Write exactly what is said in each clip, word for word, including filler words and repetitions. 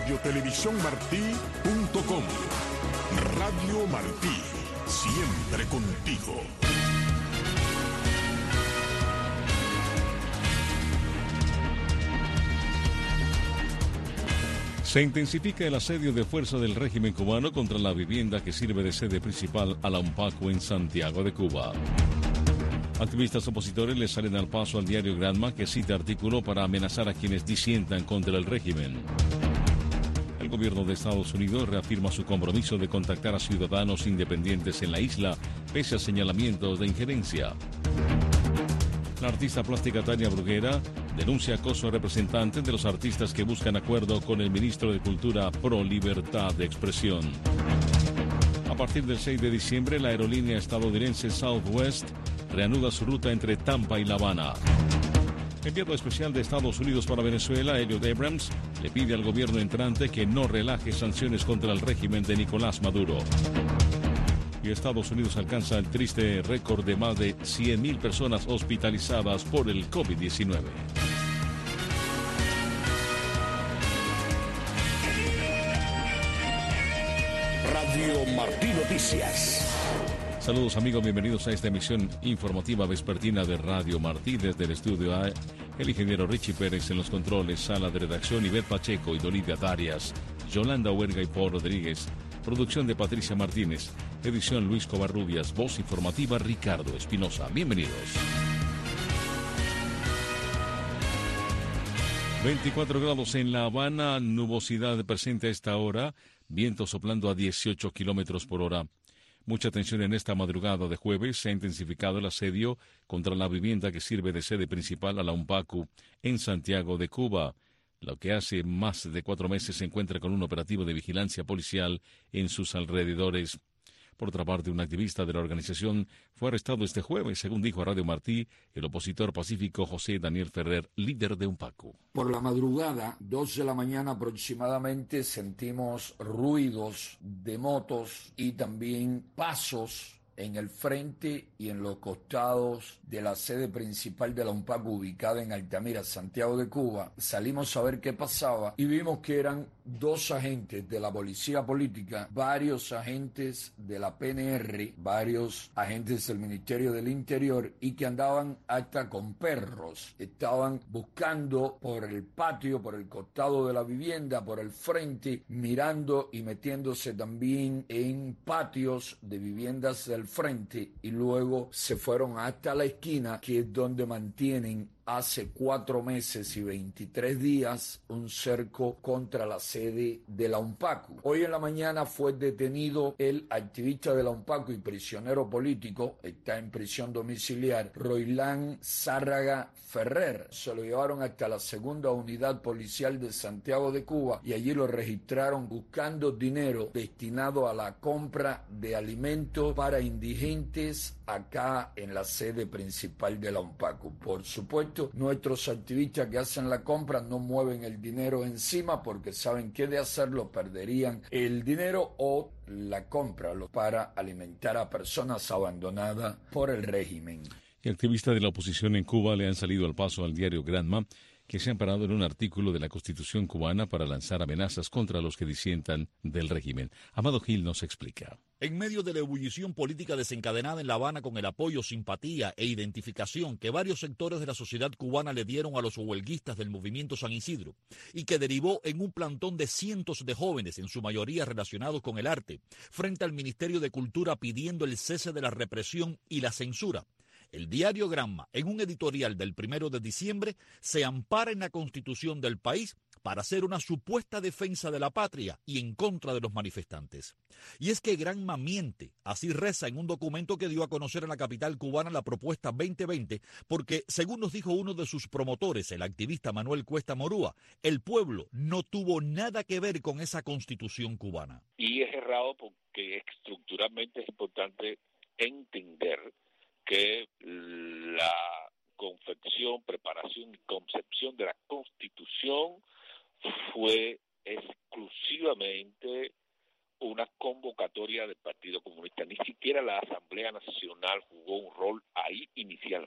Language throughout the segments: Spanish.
radiotelevisión martí punto com. Radio Martí, siempre contigo. Se intensifica el asedio de fuerza del régimen cubano contra la vivienda que sirve de sede principal a la UNPACU en Santiago de Cuba. Activistas opositores le salen al paso al diario Granma, que cita artículo para amenazar a quienes disientan contra el régimen. El gobierno de Estados Unidos reafirma su compromiso de contactar a ciudadanos independientes en la isla, pese a señalamientos de injerencia. La artista plástica Tania Bruguera denuncia acoso a representantes de los artistas que buscan acuerdo con el ministro de Cultura pro libertad de expresión. A partir del seis de diciembre, la aerolínea estadounidense Southwest reanuda su ruta entre Tampa y La Habana. Enviado especial de Estados Unidos para Venezuela, Elliot Abrams, le pide al gobierno entrante que no relaje sanciones contra el régimen de Nicolás Maduro. Y Estados Unidos alcanza el triste récord de más de cien mil personas hospitalizadas por el COVID diecinueve. Radio Martí Noticias. Saludos amigos, bienvenidos a esta emisión informativa vespertina de Radio Martí. Desde el estudio A, el ingeniero Richie Pérez en los controles, sala de redacción Ivette Pacheco y Dolivia Darias, Yolanda Huerga y Paul Rodríguez, producción de Patricia Martínez, edición Luis Covarrubias, voz informativa Ricardo Espinosa. Bienvenidos. veinticuatro grados en La Habana, nubosidad presente a esta hora, viento soplando a dieciocho kilómetros por hora. Mucha atención en esta madrugada de jueves. Se ha intensificado el asedio contra la vivienda que sirve de sede principal a la UNPACU en Santiago de Cuba, lo que hace más de cuatro meses se encuentra con un operativo de vigilancia policial en sus alrededores. Por otra parte, un activista de la organización fue arrestado este jueves, según dijo a Radio Martí el opositor pacífico José Daniel Ferrer, líder de UNPACU. Por la madrugada, dos de la mañana aproximadamente, sentimos ruidos de motos y también pasos en el frente y en los costados de la sede principal de la UNPACU ubicada en Altamira, Santiago de Cuba. Salimos a ver qué pasaba y vimos que eran dos agentes de la policía política, varios agentes de la P N R, varios agentes del Ministerio del Interior y que andaban hasta con perros. Estaban buscando por el patio, por el costado de la vivienda, por el frente, mirando y metiéndose también en patios de viviendas del frente y luego se fueron hasta la esquina, que es donde mantienen hace cuatro meses y veintitrés días un cerco contra la sede de la UNPACU. Hoy en la mañana fue detenido el activista de la UNPACU y prisionero político, está en prisión domiciliar, Roilán Zárraga Ferrer. Se lo llevaron hasta la segunda unidad policial de Santiago de Cuba y allí lo registraron buscando dinero destinado a la compra de alimentos para indigentes acá en la sede principal de la UNPACU. Por supuesto, nuestros activistas que hacen la compra no mueven el dinero encima porque saben que de hacerlo perderían el dinero o la compra para alimentar a personas abandonadas por el régimen. Y activistas de la oposición en Cuba le han salido al paso al diario Granma, que se han parado en un artículo de la Constitución cubana para lanzar amenazas contra los que disientan del régimen. Amado Gil nos explica. En medio de la ebullición política desencadenada en La Habana con el apoyo, simpatía e identificación que varios sectores de la sociedad cubana le dieron a los huelguistas del movimiento San Isidro y que derivó en un plantón de cientos de jóvenes, en su mayoría relacionados con el arte, frente al Ministerio de Cultura pidiendo el cese de la represión y la censura, el diario Granma, en un editorial del primero de diciembre, se ampara en la Constitución del país para hacer una supuesta defensa de la patria y en contra de los manifestantes. Y es que Granma miente, así reza en un documento que dio a conocer en la capital cubana la propuesta veinte veinte, porque, según nos dijo uno de sus promotores, el activista Manuel Cuesta Morúa, el pueblo no tuvo nada que ver con esa Constitución cubana. Y es errado porque estructuralmente es importante entender que la confección, preparación y concepción de la Constitución fue exclusivamente una convocatoria del Partido Comunista. Ni siquiera la Asamblea Nacional jugó un rol ahí inicialmente.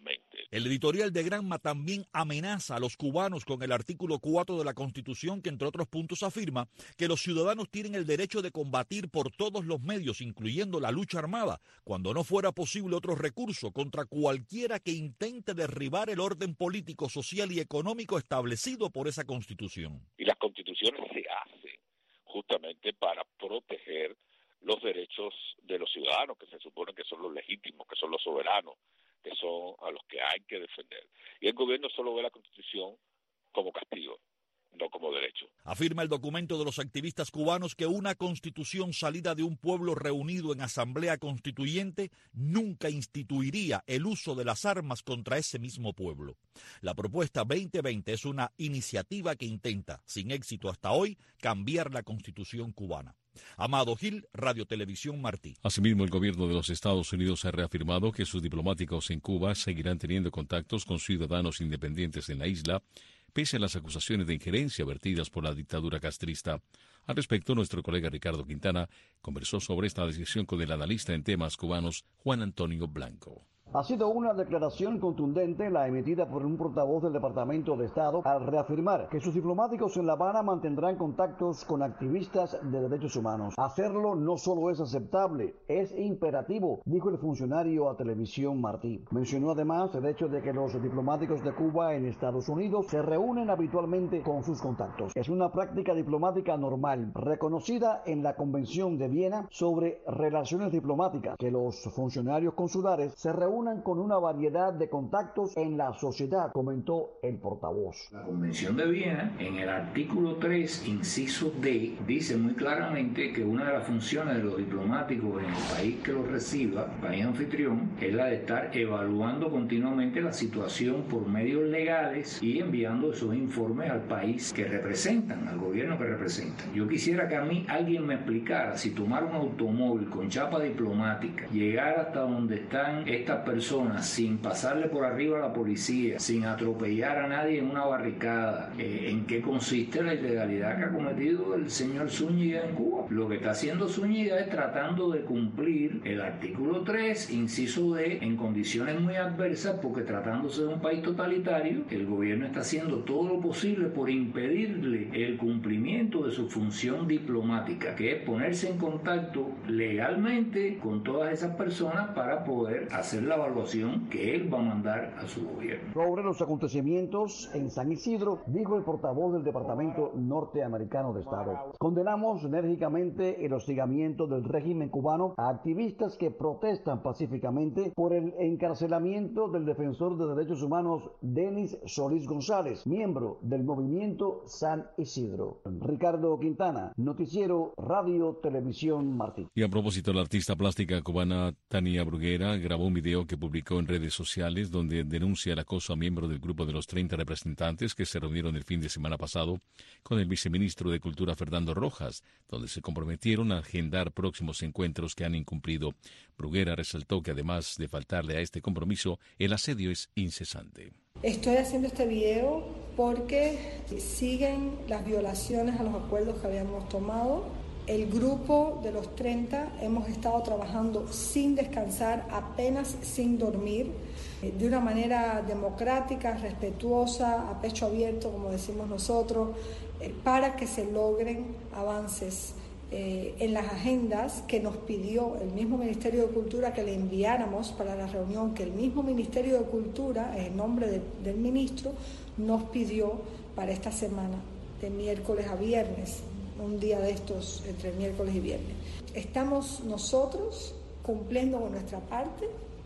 El editorial de Granma también amenaza a los cubanos con el artículo cuatro de la Constitución, que entre otros puntos afirma que los ciudadanos tienen el derecho de combatir por todos los medios, incluyendo la lucha armada, cuando no fuera posible otro recurso, contra cualquiera que intente derribar el orden político, social y económico establecido por esa Constitución. Y las constituciones se hacen justamente para proteger los derechos de los ciudadanos, que se supone que son los legítimos, que son los soberanos, que son a los que hay que defender. Y el gobierno solo ve la Constitución como castigo, no como derecho. Afirma el documento de los activistas cubanos que una Constitución salida de un pueblo reunido en asamblea constituyente nunca instituiría el uso de las armas contra ese mismo pueblo. La propuesta veinte veinte es una iniciativa que intenta, sin éxito hasta hoy, cambiar la Constitución cubana. Amado Gil, Radio Televisión Martí. Asimismo, el gobierno de los Estados Unidos ha reafirmado que sus diplomáticos en Cuba seguirán teniendo contactos con ciudadanos independientes en la isla, pese a las acusaciones de injerencia vertidas por la dictadura castrista. Al respecto, nuestro colega Ricardo Quintana conversó sobre esta decisión con el analista en temas cubanos Juan Antonio Blanco. Ha sido una declaración contundente la emitida por un portavoz del Departamento de Estado al reafirmar que sus diplomáticos en La Habana mantendrán contactos con activistas de derechos humanos. Hacerlo no solo es aceptable, es imperativo, dijo el funcionario a Televisión Martí. Mencionó además el hecho de que los diplomáticos de Cuba en Estados Unidos se reúnen habitualmente con sus contactos. Es una práctica diplomática normal, reconocida en la Convención de Viena sobre Relaciones Diplomáticas, que los funcionarios consulares se reúnen con una variedad de contactos en la sociedad, comentó el portavoz. La Convención de Viena, en el artículo tres, inciso D, dice muy claramente que una de las funciones de los diplomáticos en el país que los reciba, país anfitrión, es la de estar evaluando continuamente la situación por medios legales y enviando esos informes al país que representan, al gobierno que representan. Yo quisiera que a mí alguien me explicara si tomar un automóvil con chapa diplomática, llegar hasta donde están estas personas sin pasarle por arriba a la policía, sin atropellar a nadie en una barricada, eh, ¿en qué consiste la ilegalidad que ha cometido el señor Zúñiga en Cuba? Lo que está haciendo Zúñiga es tratando de cumplir el artículo tres, inciso D, en condiciones muy adversas, porque tratándose de un país totalitario, el gobierno está haciendo todo lo posible por impedirle el cumplimiento de su función diplomática, que es ponerse en contacto legalmente con todas esas personas para poder hacer la evaluación que él va a mandar a su gobierno. Sobre los acontecimientos en San Isidro, dijo el portavoz del Departamento Norteamericano de Estado: condenamos enérgicamente el hostigamiento del régimen cubano a activistas que protestan pacíficamente por el encarcelamiento del defensor de derechos humanos Denis Solís González, miembro del movimiento San Isidro. Ricardo Quintana, Noticiero Radio Televisión Martí. Y a propósito, la artista plástica cubana Tania Bruguera grabó un video que publicó en redes sociales donde denuncia el acoso a miembros del grupo de los treinta representantes que se reunieron el fin de semana pasado con el viceministro de Cultura Fernando Rojas, donde se comprometieron a agendar próximos encuentros que han incumplido. Bruguera resaltó que además de faltarle a este compromiso, el asedio es incesante. Estoy haciendo este video porque siguen las violaciones a los acuerdos que habíamos tomado. El grupo de los treinta hemos estado trabajando sin descansar, apenas sin dormir, de una manera democrática, respetuosa, a pecho abierto, como decimos nosotros, para que se logren avances eh, en las agendas que nos pidió el mismo Ministerio de Cultura que le enviáramos para la reunión, que el mismo Ministerio de Cultura, en nombre de, del ministro, nos pidió para esta semana, de miércoles a viernes. Un día de estos entre miércoles y viernes. Estamos nosotros cumpliendo con nuestra parte,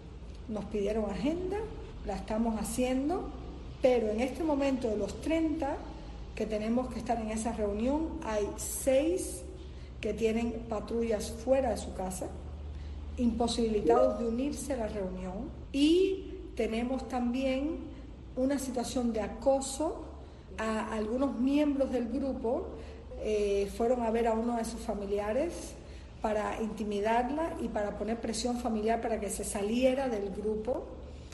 nos pidieron agenda, la estamos haciendo, pero en este momento de los treinta que tenemos que estar en esa reunión, hay seis que tienen patrullas fuera de su casa, imposibilitados de unirse a la reunión, y tenemos también una situación de acoso a algunos miembros del grupo. Eh, fueron a ver a uno de sus familiares para intimidarla y para poner presión familiar para que se saliera del grupo.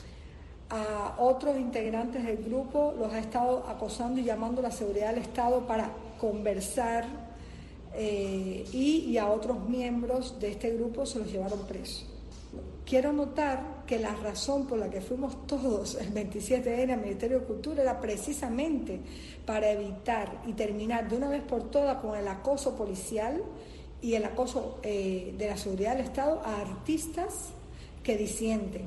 A otros integrantes del grupo los ha estado acosando y llamando a la seguridad del Estado para conversar, eh, y, y a otros miembros de este grupo se los llevaron presos. Quiero notar que la razón por la que fuimos todos el veintisiete de enero al Ministerio de Cultura era precisamente para evitar y terminar de una vez por todas con el acoso policial y el acoso eh, de la seguridad del Estado a artistas que disienten.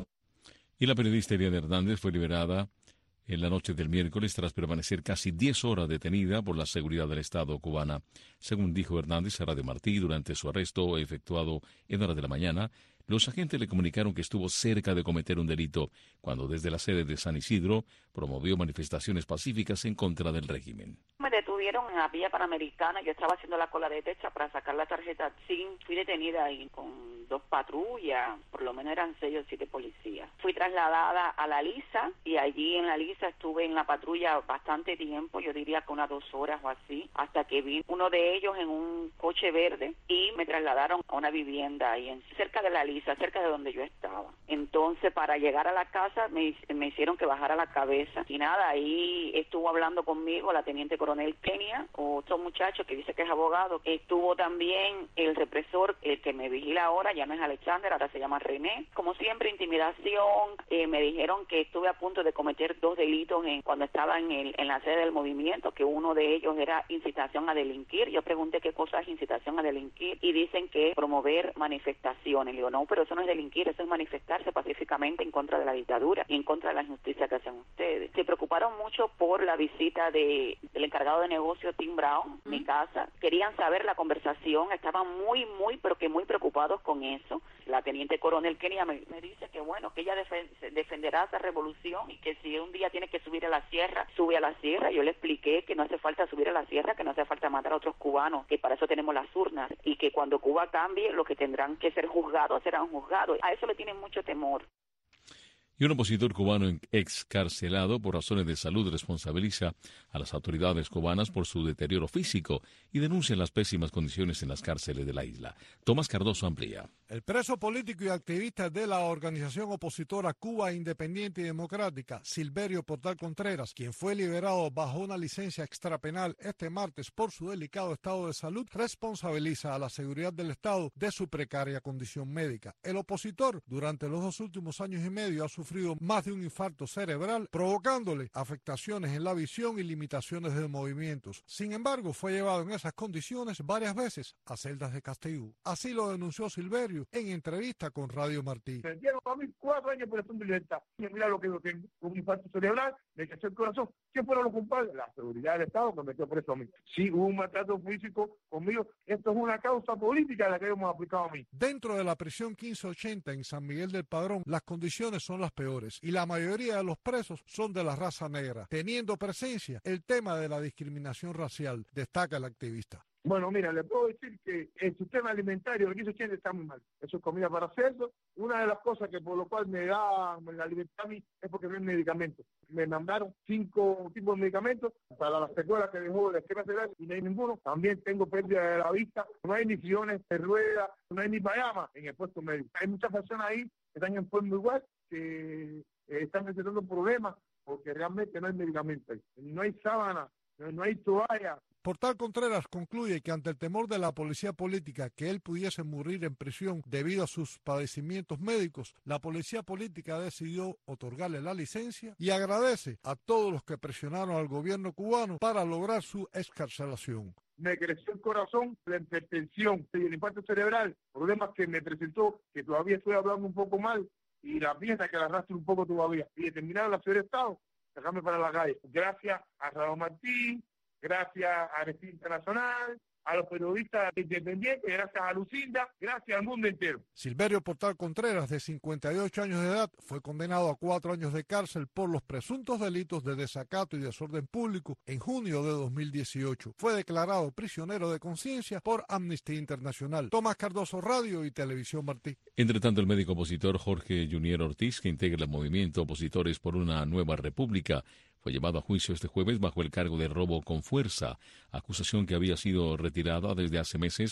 Y la periodista Eliana Hernández fue liberada en la noche del miércoles tras permanecer casi diez horas detenida por la seguridad del Estado cubana. Según dijo Hernández a Radio Martí, durante su arresto efectuado en horas de la mañana, los agentes le comunicaron que estuvo cerca de cometer un delito cuando desde la sede de San Isidro promovió manifestaciones pacíficas en contra del régimen. Me detuvieron en la Villa Panamericana, yo estaba haciendo la cola de techa para sacar la tarjeta S I M, fui detenida ahí con dos patrullas, por lo menos eran seis o siete policías. Fui trasladada a la Lisa y allí en la Lisa estuve en la patrulla bastante tiempo, yo diría que unas dos horas o así, hasta que vi uno de ellos en un coche verde y me trasladaron a una vivienda ahí en, cerca de la Lisa, cerca de donde yo estaba. Entonces para llegar a la casa me, me hicieron que bajara la cabeza y nada, ahí estuvo hablando conmigo la teniente coronel Kenia, otro muchacho que dice que es abogado. Estuvo también el represor, el que me vigila ahora, ya no es Alexander, ahora se llama René. Como siempre, intimidación. Eh, me dijeron que estuve a punto de cometer dos delitos en, cuando estaba en, el, en la sede del movimiento, que uno de ellos era incitación a delinquir. Yo pregunté qué cosa es incitación a delinquir y dicen que es promover manifestaciones. Le digo, no, pero eso no es delinquir, eso es manifestarse pacíficamente en contra de la dictadura y en contra de la injusticia que hacen ustedes. Se preocuparon mucho por la visita de, del encargado de negocio Tim Brown, mm. mi casa. Querían saber la conversación, estaban muy, muy, pero que muy preocupados con eso. La teniente coronel Kenia me, me dice que bueno, que ella defen, defenderá esa revolución y que si un día tiene que subir a la sierra, sube a la sierra. Yo le expliqué que no hace falta subir a la sierra, que no hace falta matar a otros cubanos, que para eso tenemos las urnas y que cuando Cuba cambie, los que tendrán que ser juzgados serán juzgados. A eso le tienen mucho temor. Y un opositor cubano excarcelado por razones de salud responsabiliza a las autoridades cubanas por su deterioro físico y denuncia las pésimas condiciones en las cárceles de la isla. Tomás Cardoso amplía. El preso político y activista de la organización opositora Cuba Independiente y Democrática, Silverio Portal Contreras, quien fue liberado bajo una licencia extrapenal este martes por su delicado estado de salud, responsabiliza a la seguridad del Estado de su precaria condición médica. El opositor, durante los dos últimos años y medio, ha sufrido más de un infarto cerebral, provocándole afectaciones en la visión y limitaciones de movimientos. Sin embargo, fue llevado en esas condiciones varias veces a celdas de castigo. Así lo denunció Silverio en entrevista con Radio Martí. Me dieron a mí cuatro años por de libertad. Y mira lo que yo tengo, un infarto cerebral, me cayó el corazón. ¿Quién fueron los culpables? La seguridad del Estado que me metió preso a mí. Sí, hubo un maltrato físico conmigo. Esto es una causa política la que hemos aplicado a mí. Dentro de la prisión quince ochenta en San Miguel del Padrón, las condiciones son las peores y la mayoría de los presos son de la raza negra, teniendo presencia el tema de la discriminación racial, destaca el activista. Bueno, mira, le puedo decir que el sistema alimentario del quince ochenta está muy mal. Eso es comida para cerdo. Una de las cosas que por lo cual me da la libertad a mí es porque no hay medicamentos. Me mandaron cinco tipos de medicamentos para las secuelas que dejó el esquema cerebral y no hay ninguno. También tengo pérdida de la vista. No hay ni sillones de ruedas, no hay ni pijama en el puesto médico. Hay muchas personas ahí que están enfermos igual, que eh, están presentando problemas porque realmente no hay medicamentos. No hay sábana, no, no hay toalla. Portal Contreras concluye que ante el temor de la policía política que él pudiese morir en prisión debido a sus padecimientos médicos, la policía política decidió otorgarle la licencia y agradece a todos los que presionaron al gobierno cubano para lograr su excarcelación. Me creció el corazón, la hipertensión y el infarto cerebral, problemas que me presentó, que todavía estoy hablando un poco mal, y la pieza que la arrastro un poco todavía. Y determinaron la ciudad de Estado, sacarme para la calle. Gracias a Radio Martí, gracias a Amnistía Internacional, a los periodistas independientes, gracias a Lucinda, gracias al mundo entero. Silverio Portal Contreras, de cincuenta y ocho años de edad, fue condenado a cuatro años de cárcel por los presuntos delitos de desacato y desorden público en junio de dos mil dieciocho. Fue declarado prisionero de conciencia por Amnistía Internacional. Tomás Cardoso, Radio y Televisión Martí. Entre tanto, el médico opositor Jorge Junior Ortiz, que integra el movimiento Opositores por una Nueva República, fue llevado a juicio este jueves bajo el cargo de robo con fuerza, acusación que había sido retirada desde hace meses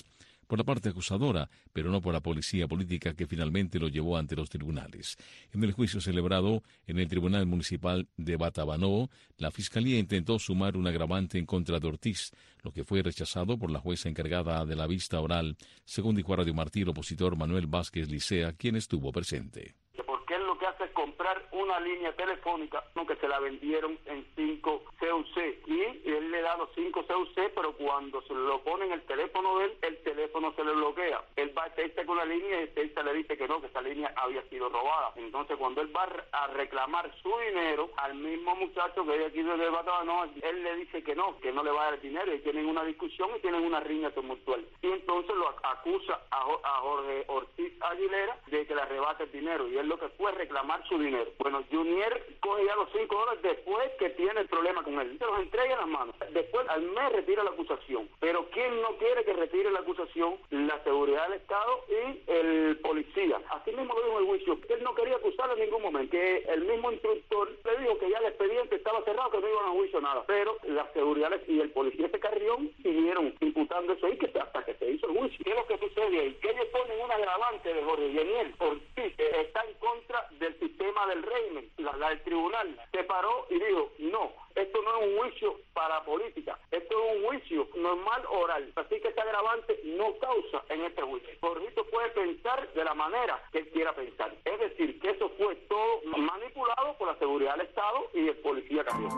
por la parte acusadora, pero no por la policía política que finalmente lo llevó ante los tribunales. En el juicio celebrado en el Tribunal Municipal de Batabanó, la Fiscalía intentó sumar un agravante en contra de Ortiz, lo que fue rechazado por la jueza encargada de la vista oral, según dijo a Radio Martí el opositor Manuel Vázquez Licea, quien estuvo presente. Porque él lo que hace es comprar una línea telefónica, aunque se la vendieron en cinco C U C, y él le da los cinco C U C, pero cuando se lo pone en el teléfono de él, el teléfono se le bloquea. Él va a Telsa con la línea y Telsa le dice que no, que esa línea había sido robada. Entonces, cuando él va a reclamar su dinero al mismo muchacho que hay aquí de Batabano, él le dice que no, que no le va a dar el dinero, y tienen una discusión y tienen una riña tumultual. Y entonces lo acusa a Jorge Ortiz Aguilera de que le arrebata el dinero, y él lo que fue a reclamar su dinero. Bueno, Junior coge ya los cinco dólares después que tiene el problema con él. Se los entrega en las manos. Después, al mes, retira la acusación. Pero ¿quién no quiere que retire la acusación? La seguridad del Estado y el policía. Así mismo lo dijo en el juicio. Él no quería acusarlo en ningún momento. Que el mismo instructor le dijo que ya el expediente estaba cerrado, que no iban a juicio nada. Pero la seguridad y el policía de Carrión siguieron imputando eso ahí que hasta que se hizo el juicio. ¿Qué es lo que sucede ahí? Que ellos ponen un agravante de Jorge Yeniel Ortiz, que está en contra del sistema del régimen. La, la del tribunal se paró y dijo, no, esto no es un juicio para política, esto es un juicio normal oral, así que este agravante no causa en este juicio. Jorgito puede pensar de la manera que él quiera pensar, es decir, que eso fue todo manipulado por la seguridad del Estado y el policía Carrión.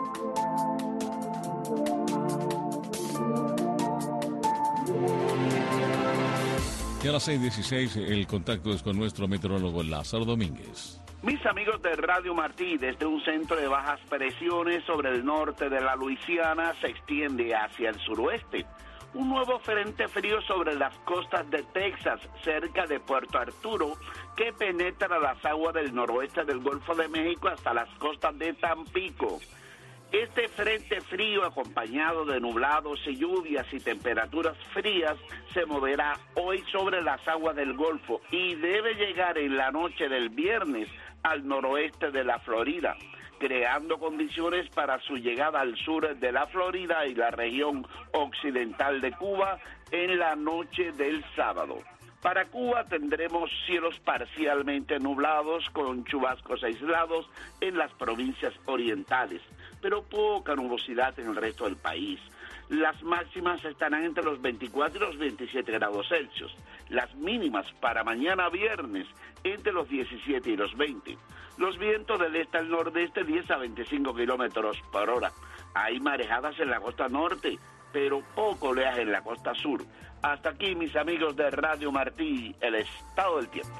Y a las seis dieciséis el contacto es con nuestro meteorólogo Lázaro Domínguez. Mis amigos de Radio Martí, desde un centro de bajas presiones sobre el norte de la Luisiana se extiende hacia el suroeste. Un nuevo frente frío sobre las costas de Texas, cerca de Puerto Arturo, que penetra las aguas del noroeste del Golfo de México hasta las costas de Tampico. Este frente frío, acompañado de nublados y lluvias y temperaturas frías, se moverá hoy sobre las aguas del Golfo y debe llegar en la noche del viernes al noroeste de la Florida, creando condiciones para su llegada al sur de la Florida y la región occidental de Cuba en la noche del sábado. Para Cuba tendremos cielos parcialmente nublados con chubascos aislados en las provincias orientales, pero poca nubosidad en el resto del país. Las máximas estarán entre los veinticuatro y los veintisiete grados Celsius. Las mínimas para mañana viernes entre los diecisiete y los veinte. Los vientos del este al nordeste diez a veinticinco kilómetros por hora. Hay marejadas en la costa norte, pero poco oleaje en la costa sur. Hasta aquí, mis amigos de Radio Martí, el estado del tiempo.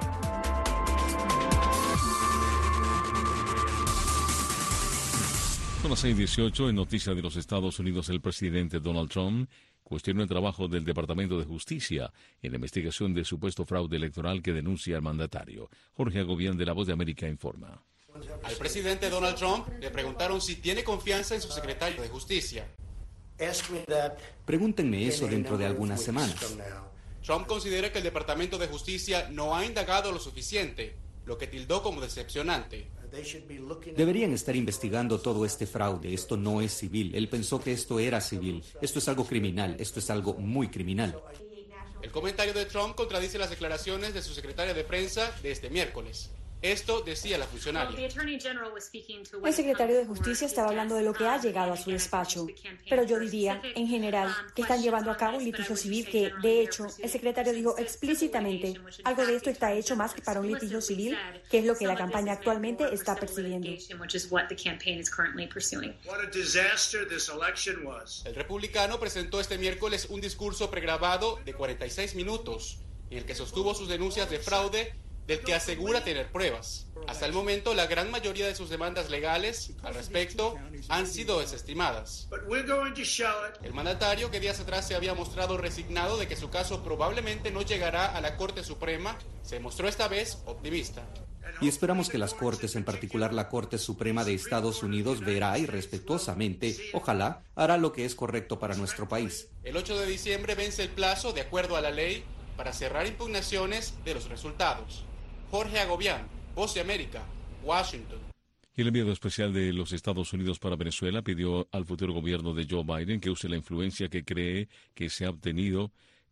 Son las seis dieciocho en Noticias de los Estados Unidos. El presidente Donald Trump cuestionó el trabajo del Departamento de Justicia en la investigación de supuesto fraude electoral que denuncia el mandatario. Jorge Agobián, de La Voz de América, informa. Al presidente Donald Trump le preguntaron si tiene confianza en su secretario de Justicia. Pregúntenme eso dentro de algunas semanas. Trump considera que el Departamento de Justicia no ha indagado lo suficiente, lo que tildó como decepcionante. Deberían estar investigando todo este fraude. Esto no es civil. Él pensó que esto era civil. Esto es algo criminal. Esto es algo muy criminal. El comentario de Trump contradice las declaraciones de su secretaria de prensa de este miércoles. Esto decía la funcionaria. El secretario de Justicia estaba hablando de lo que ha llegado a su despacho, pero yo diría, en general, que están llevando a cabo un litigio civil que, de hecho, el secretario dijo explícitamente, algo de esto está hecho más que para un litigio civil, que es lo que la campaña actualmente está persiguiendo. El republicano presentó este miércoles un discurso pregrabado de cuarenta y seis minutos, en el que sostuvo sus denuncias de fraude, del que asegura tener pruebas. Hasta el momento, la gran mayoría de sus demandas legales al respecto han sido desestimadas. El mandatario, que días atrás se había mostrado resignado de que su caso probablemente no llegará a la Corte Suprema, se mostró esta vez optimista. Y esperamos que las Cortes, en particular la Corte Suprema de Estados Unidos, verá y respetuosamente, ojalá, hará lo que es correcto para nuestro país. El ocho de diciembre vence el plazo, de acuerdo a la ley, para cerrar impugnaciones de los resultados. Jorge Agobián, Voz de América, Washington. Y el enviado especial de los Estados Unidos para Venezuela pidió al futuro gobierno de Joe Biden que use la influencia que cree que se ha obtenido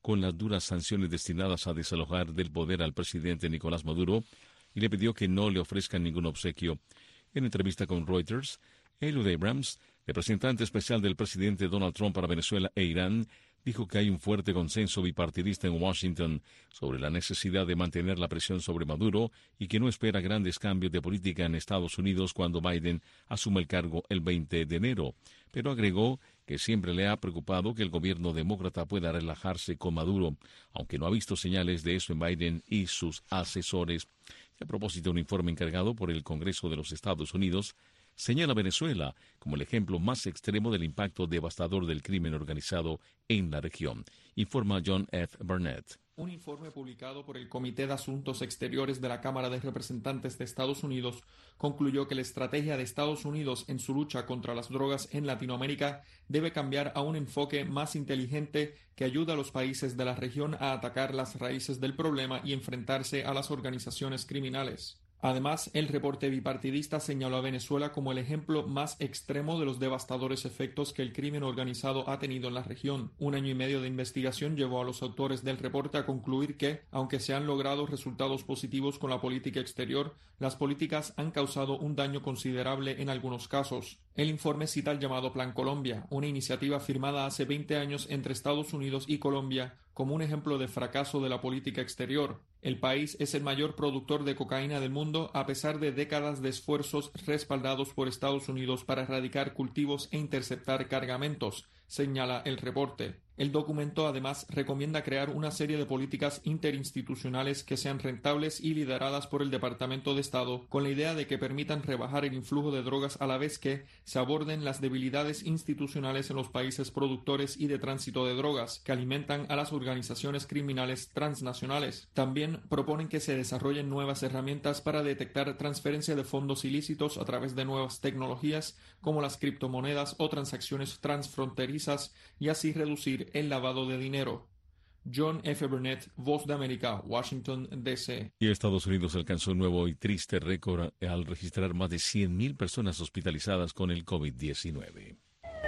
con las duras sanciones destinadas a desalojar del poder al presidente Nicolás Maduro y le pidió que no le ofrezcan ningún obsequio. En entrevista con Reuters, Eliud Abrams, representante especial del presidente Donald Trump para Venezuela e Irán, dijo que hay un fuerte consenso bipartidista en Washington sobre la necesidad de mantener la presión sobre Maduro y que no espera grandes cambios de política en Estados Unidos cuando Biden asuma el cargo el veinte de enero. Pero agregó que siempre le ha preocupado que el gobierno demócrata pueda relajarse con Maduro, aunque no ha visto señales de eso en Biden y sus asesores. A propósito, un informe encargado por el Congreso de los Estados Unidos señala a Venezuela como el ejemplo más extremo del impacto devastador del crimen organizado en la región, informa John F. Burnett. Un informe publicado por el Comité de Asuntos Exteriores de la Cámara de Representantes de Estados Unidos concluyó que la estrategia de Estados Unidos en su lucha contra las drogas en Latinoamérica debe cambiar a un enfoque más inteligente que ayuda a los países de la región a atacar las raíces del problema y enfrentarse a las organizaciones criminales. Además, el reporte bipartidista señaló a Venezuela como el ejemplo más extremo de los devastadores efectos que el crimen organizado ha tenido en la región. Un año y medio de investigación llevó a los autores del reporte a concluir que, aunque se han logrado resultados positivos con la política exterior, las políticas han causado un daño considerable en algunos casos. El informe cita el llamado Plan Colombia, una iniciativa firmada hace veinte años entre Estados Unidos y Colombia, como un ejemplo de fracaso de la política exterior. El país es el mayor productor de cocaína del mundo a pesar de décadas de esfuerzos respaldados por Estados Unidos para erradicar cultivos e interceptar cargamentos, señala el reporte. El documento además recomienda crear una serie de políticas interinstitucionales que sean rentables y lideradas por el Departamento de Estado, con la idea de que permitan rebajar el influjo de drogas a la vez que se aborden las debilidades institucionales en los países productores y de tránsito de drogas, que alimentan a las organizaciones criminales transnacionales. También proponen que se desarrollen nuevas herramientas para detectar transferencia de fondos ilícitos a través de nuevas tecnologías como las criptomonedas o transacciones transfronterizas y así reducir el lavado de dinero. John F. Burnett, Voz de América, Washington, D C Y Estados Unidos alcanzó un nuevo y triste récord al registrar más de cien mil personas hospitalizadas con el COVID diecinueve.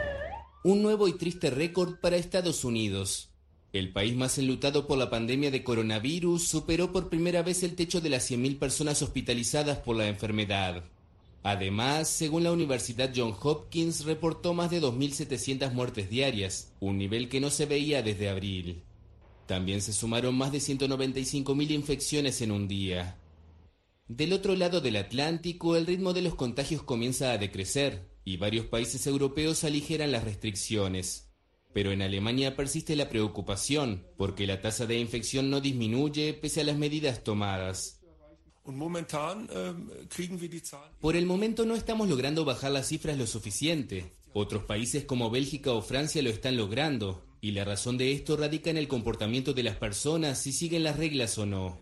Un nuevo y triste récord para Estados Unidos. El país más enlutado por la pandemia de coronavirus superó por primera vez el techo de las cien mil personas hospitalizadas por la enfermedad. Además, según la Universidad Johns Hopkins, reportó más de dos mil setecientas muertes diarias, un nivel que no se veía desde abril. También se sumaron más de ciento noventa y cinco mil infecciones en un día. Del otro lado del Atlántico, el ritmo de los contagios comienza a decrecer y varios países europeos aligeran las restricciones. Pero en Alemania persiste la preocupación, porque la tasa de infección no disminuye pese a las medidas tomadas. Por el momento no estamos logrando bajar las cifras lo suficiente. Otros países como Bélgica o Francia lo están logrando, y la razón de esto radica en el comportamiento de las personas, si siguen las reglas o no.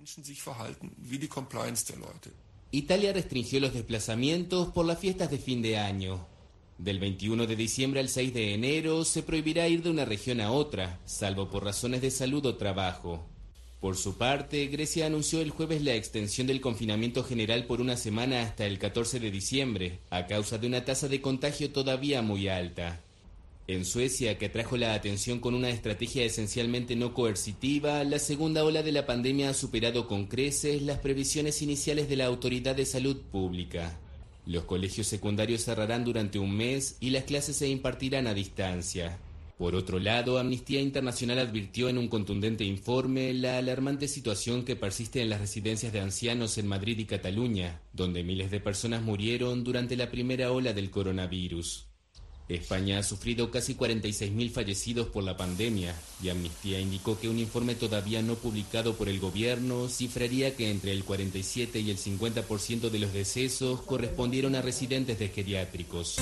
Italia restringió los desplazamientos por las fiestas de fin de año. Del veintiuno de diciembre al seis de enero se prohibirá ir de una región a otra, salvo por razones de salud o trabajo. Por su parte, Grecia anunció el jueves la extensión del confinamiento general por una semana hasta el catorce de diciembre, a causa de una tasa de contagio todavía muy alta. En Suecia, que atrajo la atención con una estrategia esencialmente no coercitiva, la segunda ola de la pandemia ha superado con creces las previsiones iniciales de la Autoridad de Salud Pública. Los colegios secundarios cerrarán durante un mes y las clases se impartirán a distancia. Por otro lado, Amnistía Internacional advirtió en un contundente informe la alarmante situación que persiste en las residencias de ancianos en Madrid y Cataluña, donde miles de personas murieron durante la primera ola del coronavirus. España ha sufrido casi cuarenta y seis mil fallecidos por la pandemia, y Amnistía indicó que un informe todavía no publicado por el gobierno cifraría que entre el cuarenta y siete y el cincuenta por ciento de los decesos correspondieron a residentes de geriátricos.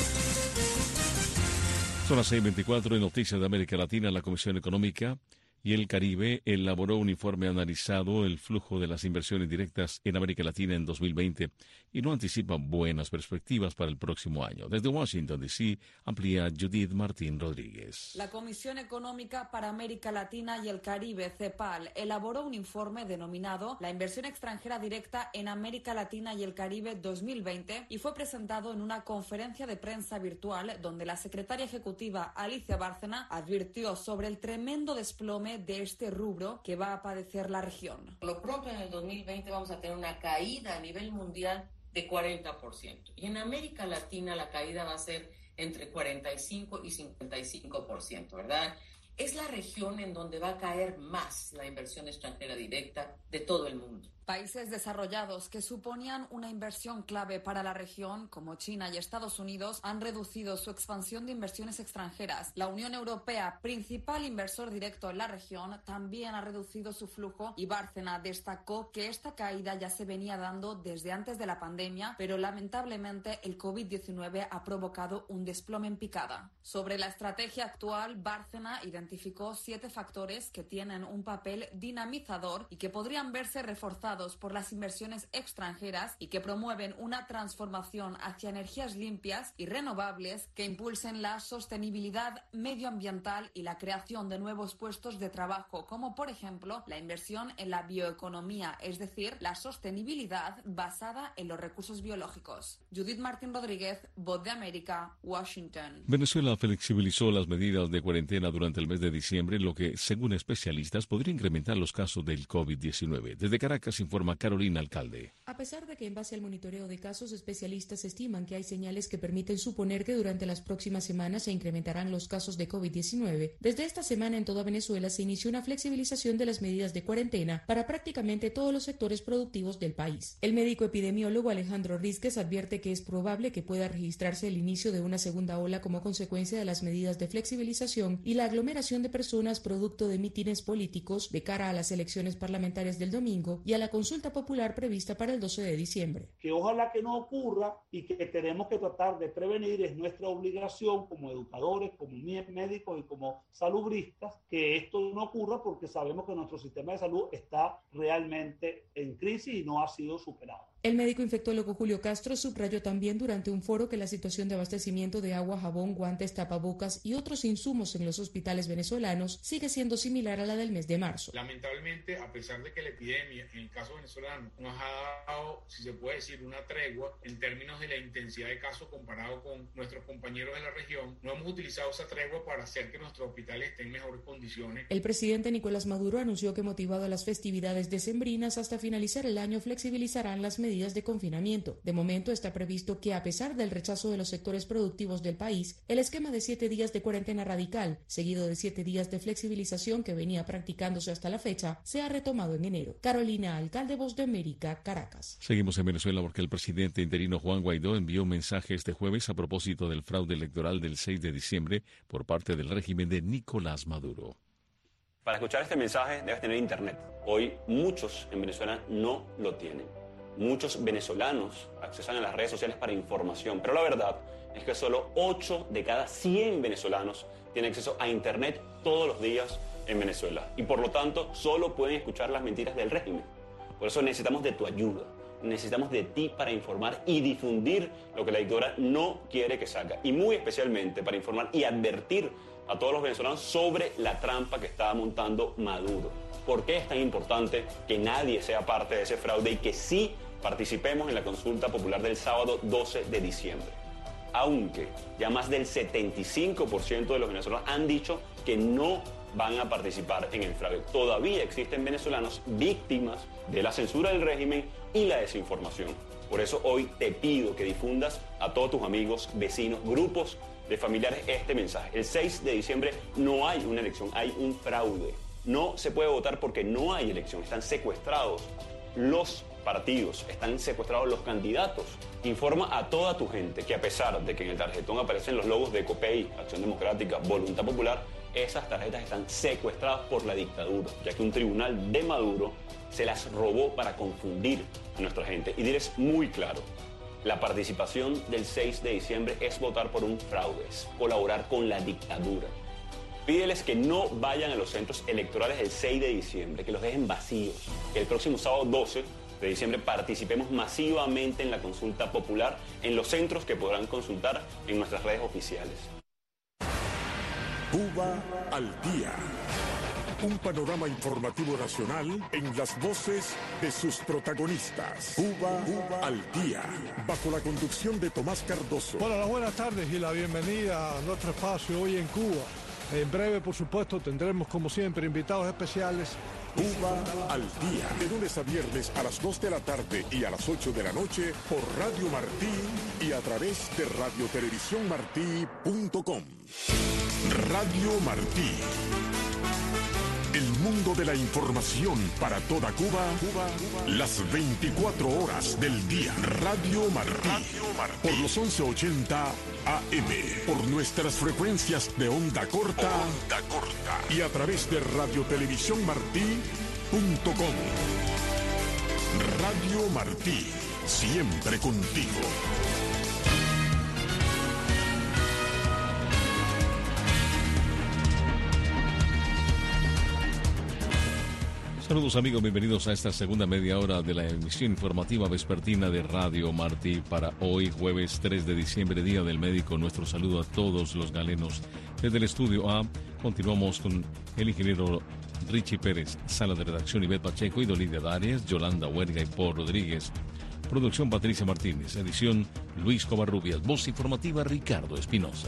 Son las seis veinticuatro en Noticias de América Latina. La Comisión Económica y el Caribe elaboró un informe analizado el flujo de las inversiones directas en América Latina en dos mil veinte y no anticipa buenas perspectivas para el próximo año. Desde Washington, D C, amplía Judith Martín Rodríguez. La Comisión Económica para América Latina y el Caribe, CEPAL, elaboró un informe denominado La inversión extranjera directa en América Latina y el Caribe dos mil veinte y fue presentado en una conferencia de prensa virtual donde la secretaria ejecutiva Alicia Bárcena advirtió sobre el tremendo desplome teme de este rubro que va a padecer la región. Por lo pronto en el dos mil veinte vamos a tener una caída a nivel mundial de cuarenta por ciento. Y en América Latina la caída va a ser entre cuarenta y cinco y cincuenta y cinco por ciento, ¿verdad? Es la región en donde va a caer más la inversión extranjera directa de todo el mundo. Países desarrollados que suponían una inversión clave para la región, como China y Estados Unidos, han reducido su expansión de inversiones extranjeras. La Unión Europea, principal inversor directo en la región, también ha reducido su flujo y Bárcena destacó que esta caída ya se venía dando desde antes de la pandemia, pero lamentablemente el covid diecinueve ha provocado un desplome en picada. Sobre la estrategia actual, Bárcena identificó siete factores que tienen un papel dinamizador y que podrían verse reforzados por las inversiones extranjeras y que promueven una transformación hacia energías limpias y renovables que impulsen la sostenibilidad medioambiental y la creación de nuevos puestos de trabajo, como por ejemplo la inversión en la bioeconomía, es decir, la sostenibilidad basada en los recursos biológicos. Judith Martín Rodríguez, Voz de América, Washington. Venezuela flexibilizó las medidas de cuarentena durante el mes de diciembre, lo que, según especialistas, podría incrementar los casos del covid diecinueve. Desde Caracas informa Carolina Alcalde. A pesar de que en base al monitoreo de casos, especialistas estiman que hay señales que permiten suponer que durante las próximas semanas se incrementarán los casos de covid diecinueve, desde esta semana en toda Venezuela se inició una flexibilización de las medidas de cuarentena para prácticamente todos los sectores productivos del país. El médico epidemiólogo Alejandro Rizquez advierte que es probable que pueda registrarse el inicio de una segunda ola como consecuencia de las medidas de flexibilización y la aglomeración de personas producto de mítines políticos de cara a las elecciones parlamentarias del domingo y a la consulta popular prevista para el doce de diciembre. Que ojalá que no ocurra y que tenemos que tratar de prevenir, es nuestra obligación como educadores, como médicos y como salubristas, que esto no ocurra porque sabemos que nuestro sistema de salud está realmente en crisis y no ha sido superado. El médico infectólogo Julio Castro subrayó también durante un foro que la situación de abastecimiento de agua, jabón, guantes, tapabocas y otros insumos en los hospitales venezolanos sigue siendo similar a la del mes de marzo. Lamentablemente, a pesar de que la epidemia, en el caso venezolano, nos ha dado, si se puede decir, una tregua en términos de la intensidad de casos comparado con nuestros compañeros de la región, no hemos utilizado esa tregua para hacer que nuestros hospitales estén en mejores condiciones. El presidente Nicolás Maduro anunció que, motivado a las festividades decembrinas, hasta finalizar el año flexibilizarán las medidas de confinamiento. De momento está previsto que, a pesar del rechazo de los sectores productivos del país, el esquema de siete días de cuarentena radical, seguido de siete días de flexibilización que venía practicándose hasta la fecha, se ha retomado en enero. Carolina Alcalde, Voz de América, Caracas. Seguimos en Venezuela porque el presidente interino Juan Guaidó envió un mensaje este jueves a propósito del fraude electoral del seis de diciembre por parte del régimen de Nicolás Maduro. Para escuchar este mensaje debes tener internet. Hoy muchos en Venezuela no lo tienen. Muchos venezolanos accesan a las redes sociales para información, pero la verdad es que solo ocho de cada cien venezolanos tienen acceso a internet todos los días en Venezuela y por lo tanto solo pueden escuchar las mentiras del régimen. Por eso necesitamos de tu ayuda, necesitamos de ti para informar y difundir lo que la dictadura no quiere que salga y muy especialmente para informar y advertir a todos los venezolanos sobre la trampa que está montando Maduro. ¿Por qué es tan importante que nadie sea parte de ese fraude y que sí participemos en la consulta popular del sábado doce de diciembre? Aunque ya más del setenta y cinco por ciento de los venezolanos han dicho que no van a participar en el fraude. Todavía existen venezolanos víctimas de la censura del régimen y la desinformación. Por eso hoy te pido que difundas a todos tus amigos, vecinos, grupos de familiares este mensaje. El seis de diciembre no hay una elección, hay un fraude. No se puede votar porque no hay elección, están secuestrados los partidos, están secuestrados los candidatos. Informa a toda tu gente que a pesar de que en el tarjetón aparecen los logos de COPEI, Acción Democrática, Voluntad Popular, esas tarjetas están secuestradas por la dictadura, ya que un tribunal de Maduro se las robó para confundir a nuestra gente. Y diles muy claro, la participación del seis de diciembre es votar por un fraude, es colaborar con la dictadura. Pídeles que no vayan a los centros electorales el seis de diciembre, que los dejen vacíos, que el próximo sábado doce de diciembre participemos masivamente en la consulta popular en los centros que podrán consultar en nuestras redes oficiales. Cuba al día. Un panorama informativo nacional en las voces de sus protagonistas. Cuba, Cuba al día. Bajo la conducción de Tomás Cardoso. Hola, las buenas tardes y la bienvenida a nuestro espacio hoy en Cuba. En breve, por supuesto, tendremos como siempre invitados especiales. Cuba al día, de lunes a viernes a las dos de la tarde y a las ocho de la noche por Radio Martí y a través de radio televisión martí punto com. Radio Martí. El mundo de la información para toda Cuba, Cuba, las veinticuatro horas del día. Radio Martí, Radio Martí. Por los once ochenta A M, por nuestras frecuencias de onda corta, onda corta y a través de radio televisión martí punto com. Radio Martí, siempre contigo. Saludos amigos, bienvenidos a esta segunda media hora de la emisión informativa vespertina de Radio Martí para hoy, jueves tres de diciembre, Día del Médico. Nuestro saludo a todos los galenos. Desde el estudio A, continuamos con el ingeniero Richie Pérez, sala de redacción Ivette Pacheco y Dolidia Darias, Yolanda Huerga y Paul Rodríguez. Producción Patricia Martínez, edición Luis Covarrubias, voz informativa Ricardo Espinosa.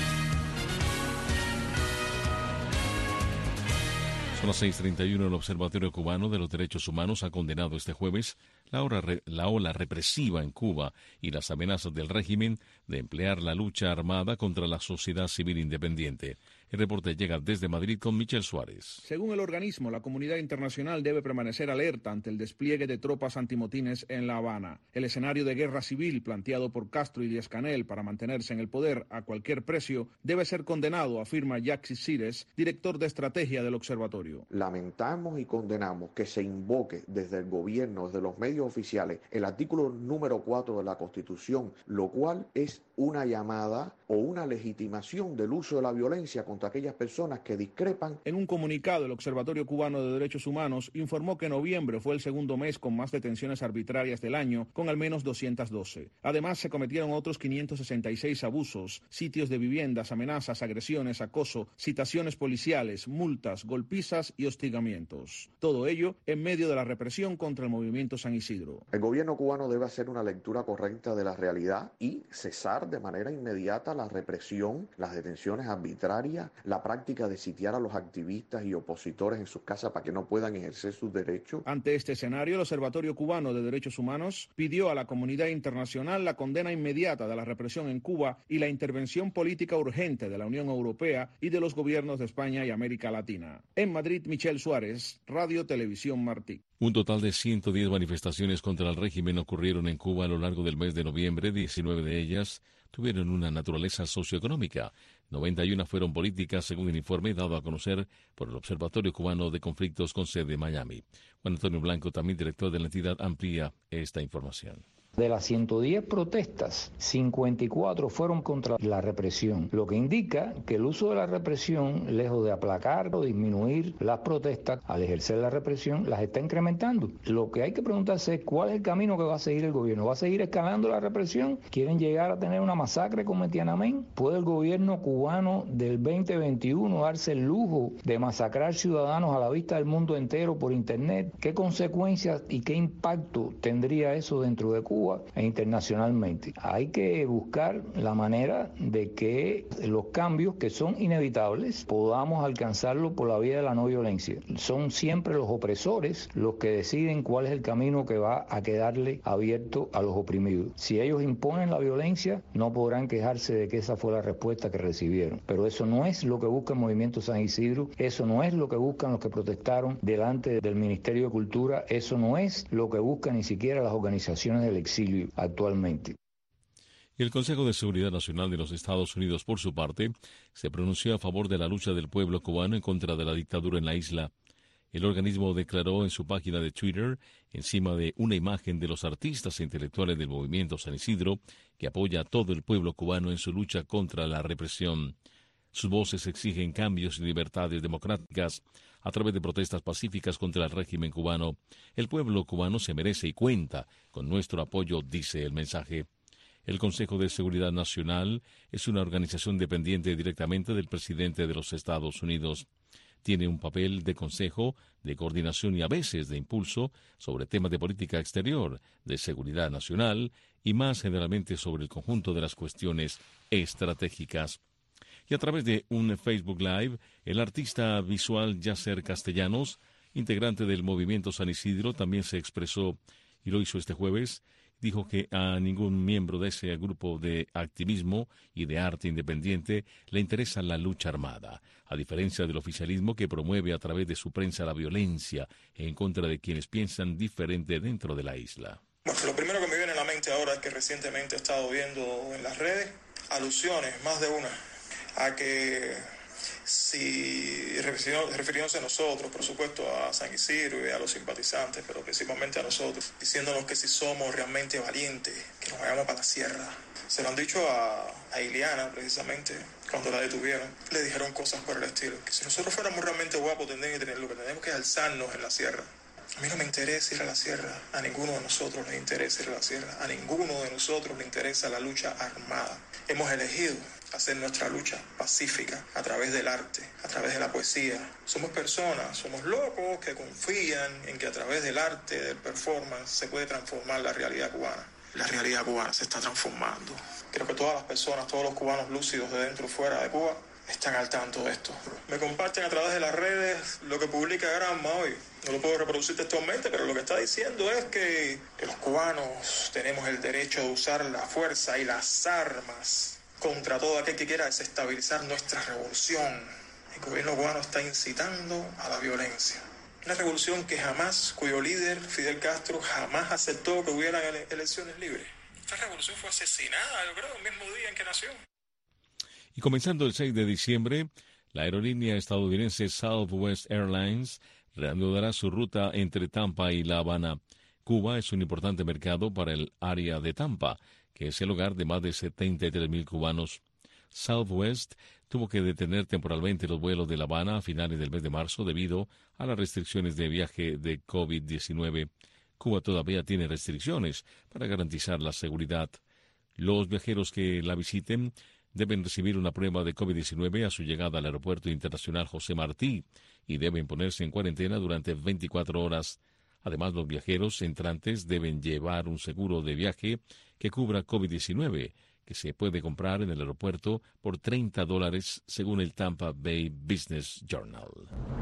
Son las seis treinta y uno. El Observatorio Cubano de los Derechos Humanos ha condenado este jueves la, hora re, la ola represiva en Cuba y las amenazas del régimen de emplear la lucha armada contra la sociedad civil independiente. El reporte llega desde Madrid con Michel Suárez. Según el organismo, la comunidad internacional debe permanecer alerta ante el despliegue de tropas antimotines en La Habana. El escenario de guerra civil planteado por Castro y Díaz-Canel para mantenerse en el poder a cualquier precio debe ser condenado, afirma Jacques Cires, director de estrategia del observatorio. Lamentamos y condenamos que se invoque desde el gobierno, desde los medios oficiales, el artículo número cuatro de la Constitución, lo cual es una llamada o una legitimación del uso de la violencia contra aquellas personas que discrepan. En un comunicado, el Observatorio Cubano de Derechos Humanos informó que noviembre fue el segundo mes con más detenciones arbitrarias del año, con al menos doscientas doce. Además, se cometieron otros quinientos sesenta y seis abusos, sitios de viviendas, amenazas, agresiones, acoso, citaciones policiales, multas, golpizas y hostigamientos. Todo ello en medio de la represión contra el movimiento San Isidro. El gobierno cubano debe hacer una lectura correcta de la realidad y cesar de manera inmediata la represión, las detenciones arbitrarias, la práctica de sitiar a los activistas y opositores en sus casas para que no puedan ejercer sus derechos. Ante este escenario, el Observatorio Cubano de Derechos Humanos pidió a la comunidad internacional la condena inmediata de la represión en Cuba y la intervención política urgente de la Unión Europea y de los gobiernos de España y América Latina. En Madrid, Michel Suárez, Radio Televisión Martí. Un total de ciento diez manifestaciones contra el régimen ocurrieron en Cuba a lo largo del mes de noviembre. diecinueve de ellas tuvieron una naturaleza socioeconómica. noventa y una fueron políticas, según el informe dado a conocer por el Observatorio Cubano de Conflictos con sede en Miami. Juan Antonio Blanco, también director de la entidad, amplía esta información. De las ciento diez protestas, cincuenta y cuatro fueron contra la represión, lo que indica que el uso de la represión, lejos de aplacar o disminuir las protestas, al ejercer la represión, las está incrementando. Lo que hay que preguntarse es cuál es el camino que va a seguir el gobierno. ¿Va a seguir escalando la represión? ¿Quieren llegar a tener una masacre como en Tiananmen? ¿Puede el gobierno cubano del veinte veintiuno darse el lujo de masacrar ciudadanos a la vista del mundo entero por internet? ¿Qué consecuencias y qué impacto tendría eso dentro de Cuba e internacionalmente? Hay que buscar la manera de que los cambios que son inevitables podamos alcanzarlo por la vía de la no violencia. Son siempre los opresores los que deciden cuál es el camino que va a quedarle abierto a los oprimidos. Si ellos imponen la violencia, no podrán quejarse de que esa fue la respuesta que recibieron. Pero eso no es lo que busca el Movimiento San Isidro, eso no es lo que buscan los que protestaron delante del Ministerio de Cultura, eso no es lo que buscan ni siquiera las organizaciones del exilio actualmente. Y el Consejo de Seguridad Nacional de los Estados Unidos, por su parte, se pronunció a favor de la lucha del pueblo cubano en contra de la dictadura en la isla. El organismo declaró en su página de Twitter, encima de una imagen de los artistas e intelectuales del movimiento San Isidro, que apoya a todo el pueblo cubano en su lucha contra la represión. Sus voces exigen cambios y libertades democráticas a través de protestas pacíficas contra el régimen cubano. El pueblo cubano se merece y cuenta con nuestro apoyo, dice el mensaje. El Consejo de Seguridad Nacional es una organización dependiente directamente del presidente de los Estados Unidos. Tiene un papel de consejo, de coordinación y a veces de impulso sobre temas de política exterior, de seguridad nacional y más generalmente sobre el conjunto de las cuestiones estratégicas. Y a través de un Facebook Live, el artista visual Yasser Castellanos, integrante del movimiento San Isidro, también se expresó y lo hizo este jueves. Dijo que a ningún miembro de ese grupo de activismo y de arte independiente le interesa la lucha armada, a diferencia del oficialismo que promueve a través de su prensa la violencia en contra de quienes piensan diferente dentro de la isla. Bueno, lo primero que me viene a la mente ahora es que recientemente he estado viendo en las redes alusiones, más de una, a que si refiriéndose a nosotros, por supuesto a San Isidro y a los simpatizantes, pero principalmente a nosotros, diciéndonos que si somos realmente valientes, que nos vayamos para la sierra. Se lo han dicho a, a Iliana, precisamente, cuando la detuvieron. Le dijeron cosas por el estilo, que si nosotros fuéramos realmente guapos, tendríamos que tener lo que tenemos que alzarnos en la sierra. A mí no me interesa ir a la sierra, a ninguno de nosotros le interesa ir a la sierra, a ninguno de nosotros le interesa la lucha armada. Hemos elegido hacer nuestra lucha pacífica a través del arte, a través de la poesía. Somos personas, somos locos que confían en que a través del arte, del performance, se puede transformar la realidad cubana. La realidad cubana se está transformando. Creo que todas las personas, todos los cubanos lúcidos de dentro y fuera de Cuba, están al tanto de esto. Me comparten a través de las redes lo que publica Granma hoy. No lo puedo reproducir textualmente, pero lo que está diciendo es que, que los cubanos tenemos el derecho de usar la fuerza y las armas contra todo aquel que quiera desestabilizar nuestra revolución. El gobierno cubano está incitando a la violencia. Una revolución que jamás, cuyo líder, Fidel Castro, jamás aceptó que hubieran ele- elecciones libres. Esta revolución fue asesinada, yo creo, el mismo día en que nació. Y comenzando el seis de diciembre, la aerolínea estadounidense Southwest Airlines reanudará su ruta entre Tampa y La Habana. Cuba es un importante mercado para el área de Tampa, que es el hogar de más de setenta y tres mil cubanos. Southwest tuvo que detener temporalmente los vuelos de La Habana a finales del mes de marzo debido a las restricciones de viaje de COVID diecinueve. Cuba todavía tiene restricciones para garantizar la seguridad. Los viajeros que la visiten deben recibir una prueba de COVID diecinueve a su llegada al Aeropuerto Internacional José Martí y deben ponerse en cuarentena durante veinticuatro horas. Además, los viajeros entrantes deben llevar un seguro de viaje que cubra COVID diecinueve, que se puede comprar en el aeropuerto por treinta dólares, según el Tampa Bay Business Journal.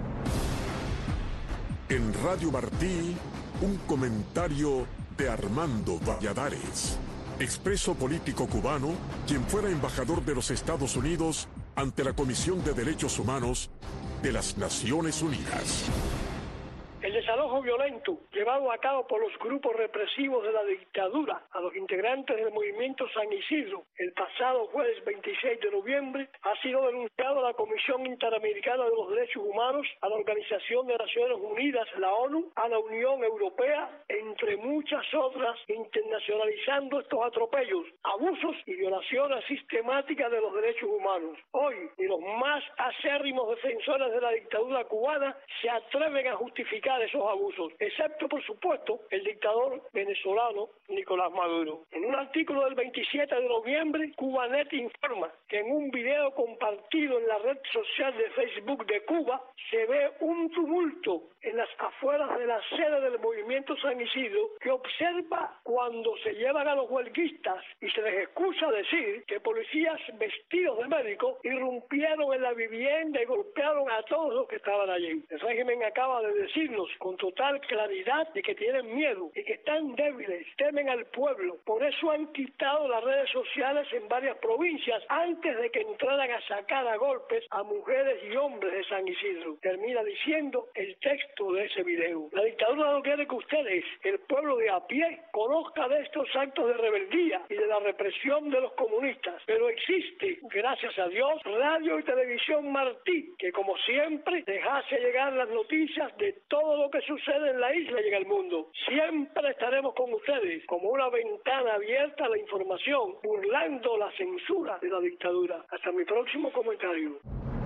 En Radio Martí, un comentario de Armando Valladares, expreso político cubano, quien fuera embajador de los Estados Unidos ante la Comisión de Derechos Humanos de las Naciones Unidas. El desalojo violento llevado a cabo por los grupos represivos de la dictadura a los integrantes del movimiento San Isidro el pasado jueves veintiséis de noviembre ha sido denunciado a la Comisión Interamericana de los Derechos Humanos, a la Organización de Naciones Unidas, la ONU, a la Unión Europea, entre muchas otras, internacionalizando estos atropellos, abusos y violaciones sistemáticas de los derechos humanos. Hoy, ni los más acérrimos defensores de la dictadura cubana se atreven a justificar esos abusos, excepto, por supuesto, el dictador venezolano Nicolás Maduro. En un artículo del veintisiete de noviembre, Cubanet informa que en un video compartido en la red social de Facebook de Cuba se ve un tumulto en las afueras de la sede del movimiento San Isidro que observa cuando se llevan a los huelguistas y se les excusa decir que policías vestidos de médicos irrumpieron en la vivienda y golpearon a todos los que estaban allí. El régimen acaba de decirnos con total claridad de que tienen miedo y que están débiles, temen al pueblo. Por eso han quitado las redes sociales en varias provincias antes de que entraran a sacar a golpes a mujeres y hombres de San Isidro. Termina diciendo el texto de ese video. La dictadura no quiere que ustedes, el pueblo de a pie, conozca de estos actos de rebeldía y de la represión de los comunistas. Pero existe, gracias a Dios, Radio y Televisión Martí, que como siempre dejase llegar las noticias de todo lo que sucede en la isla y en el mundo. Siempre estaremos con ustedes como una ventana abierta a la información, burlando la censura de la dictadura. Hasta mi próximo comentario.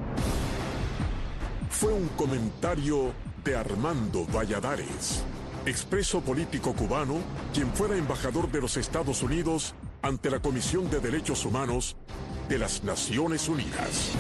Fue un comentario de Armando Valladares, expreso político cubano, quien fuera embajador de los Estados Unidos ante la Comisión de Derechos Humanos de las Naciones Unidas.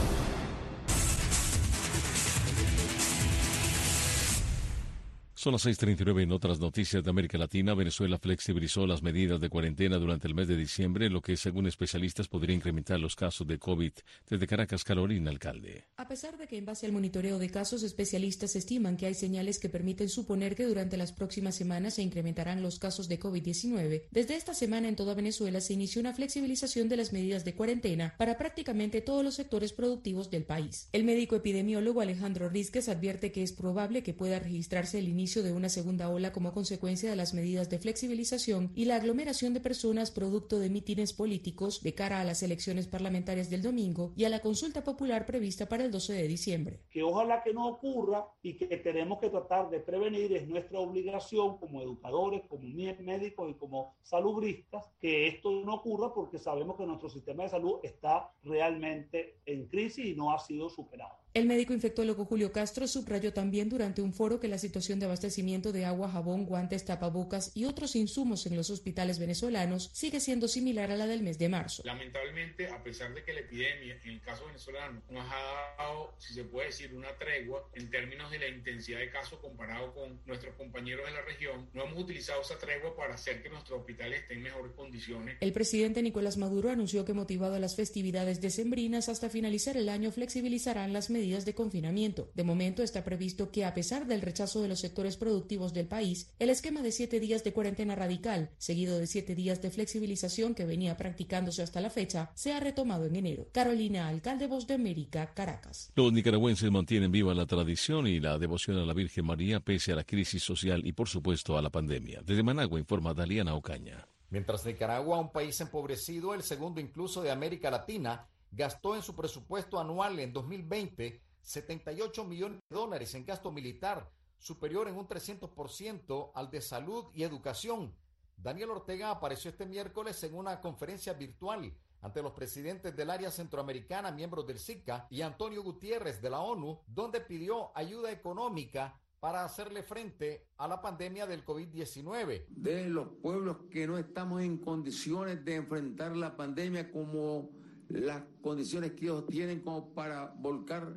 Son las seis treinta y nueve en otras noticias de América Latina. Venezuela flexibilizó las medidas de cuarentena durante el mes de diciembre, lo que, según especialistas, podría incrementar los casos de COVID. Desde Caracas, Carolina Alcalde. A pesar de que en base al monitoreo de casos, especialistas estiman que hay señales que permiten suponer que durante las próximas semanas se incrementarán los casos de COVID diecinueve, desde esta semana en toda Venezuela se inició una flexibilización de las medidas de cuarentena para prácticamente todos los sectores productivos del país. El médico epidemiólogo Alejandro Rísquez advierte que es probable que pueda registrarse el inicio de una segunda ola como consecuencia de las medidas de flexibilización y la aglomeración de personas producto de mítines políticos de cara a las elecciones parlamentarias del domingo y a la consulta popular prevista para el doce de diciembre. Que ojalá que no ocurra y que tenemos que tratar de prevenir, es nuestra obligación como educadores, como médicos y como salubristas, que esto no ocurra porque sabemos que nuestro sistema de salud está realmente en crisis y no ha sido superado. El médico infectólogo Julio Castro subrayó también durante un foro que la situación de abastecimiento de agua, jabón, guantes, tapabocas y otros insumos en los hospitales venezolanos sigue siendo similar a la del mes de marzo. Lamentablemente, a pesar de que la epidemia, en el caso venezolano, nos ha dado, si se puede decir, una tregua en términos de la intensidad de casos comparado con nuestros compañeros de la región, no hemos utilizado esa tregua para hacer que nuestros hospitales estén en mejores condiciones. El presidente Nicolás Maduro anunció que, motivado a las festividades decembrinas, hasta finalizar el año flexibilizarán las medidas medidas de confinamiento. De momento está previsto que, a pesar del rechazo de los sectores productivos del país, el esquema de siete días de cuarentena radical, seguido de siete días de flexibilización que venía practicándose hasta la fecha, sea retomado en enero. Carolina Alcalde, Voz de América, Caracas. Los nicaragüenses mantienen viva la tradición y la devoción a la Virgen María pese a la crisis social y, por supuesto, a la pandemia. Desde Managua informa Daliana Ocaña. Mientras Nicaragua, un país empobrecido, el segundo incluso de América Latina, gastó en su presupuesto anual en dos mil veinte setenta y ocho millones de dólares en gasto militar, superior en un trescientos por ciento al de salud y educación. Daniel Ortega apareció este miércoles en una conferencia virtual ante los presidentes del área centroamericana, miembros del SICA, y Antonio Gutiérrez de la ONU, donde pidió ayuda económica para hacerle frente a la pandemia del COVID diecinueve. De los pueblos que no estamos en condiciones de enfrentar la pandemia como las condiciones que ellos tienen como para volcar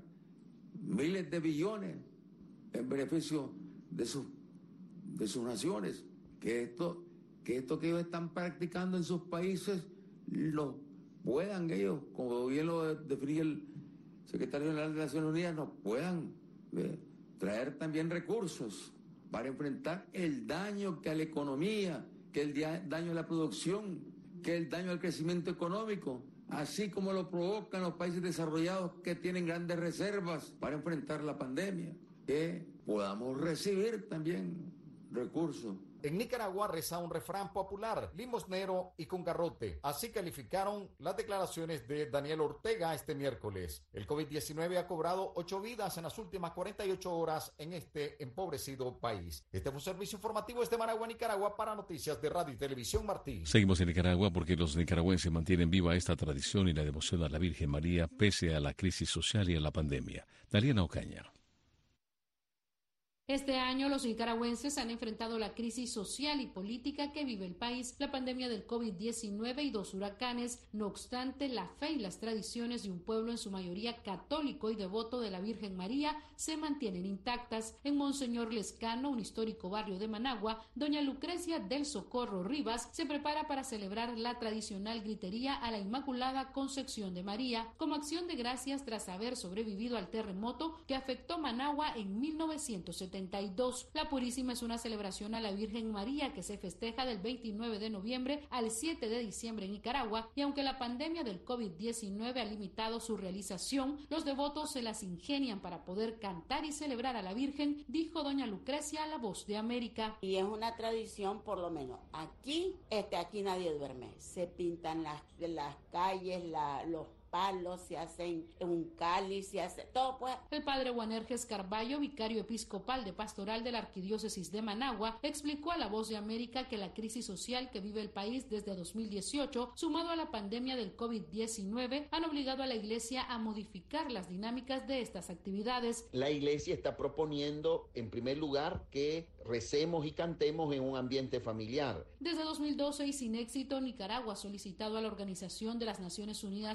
miles de billones en beneficio de sus, de sus naciones. Que esto, que esto que ellos están practicando en sus países lo puedan ellos, como bien lo definía el secretario general de Naciones Unidas, nos puedan eh, traer también recursos para enfrentar el daño que a la economía, que el daño a la producción, que el daño al crecimiento económico, así como lo provocan los países desarrollados que tienen grandes reservas para enfrentar la pandemia, que podamos recibir también recursos. En Nicaragua reza un refrán popular, limosnero y con garrote. Así calificaron las declaraciones de Daniel Ortega este miércoles. El COVID diecinueve ha cobrado ocho vidas en las últimas cuarenta y ocho horas en este empobrecido país. Este fue un servicio informativo desde Managua, Nicaragua, para Noticias de Radio y Televisión Martí. Seguimos en Nicaragua porque los nicaragüenses mantienen viva esta tradición y la devoción a la Virgen María pese a la crisis social y a la pandemia. Daliana Ocaña. Este año los nicaragüenses han enfrentado la crisis social y política que vive el país, la pandemia del COVID diecinueve y dos huracanes. No obstante, la fe y las tradiciones de un pueblo en su mayoría católico y devoto de la Virgen María se mantienen intactas. En Monseñor Lescano, un histórico barrio de Managua, doña Lucrecia del Socorro Rivas se prepara para celebrar la tradicional gritería a la Inmaculada Concepción de María, como acción de gracias tras haber sobrevivido al terremoto que afectó Managua en mil novecientos setenta. La Purísima es una celebración a la Virgen María que se festeja del veintinueve de noviembre al siete de diciembre en Nicaragua, y aunque la pandemia del COVID diecinueve ha limitado su realización, los devotos se las ingenian para poder cantar y celebrar a la Virgen, dijo doña Lucrecia a La Voz de América. Y es una tradición, por lo menos aquí, este, aquí nadie duerme, se pintan las, las calles, la, los palos, se hacen un cáliz, se hace todo, pues. El padre Juanerges Carballo, vicario episcopal de pastoral de la Arquidiócesis de Managua, explicó a La Voz de América que la crisis social que vive el país desde dos mil dieciocho, sumado a la pandemia del COVID diecinueve, han obligado a la Iglesia a modificar las dinámicas de estas actividades. La Iglesia está proponiendo, en primer lugar, que recemos y cantemos en un ambiente familiar. Desde dos mil doce y sin éxito, Nicaragua ha solicitado a la Organización de las Naciones Unidas para la Educación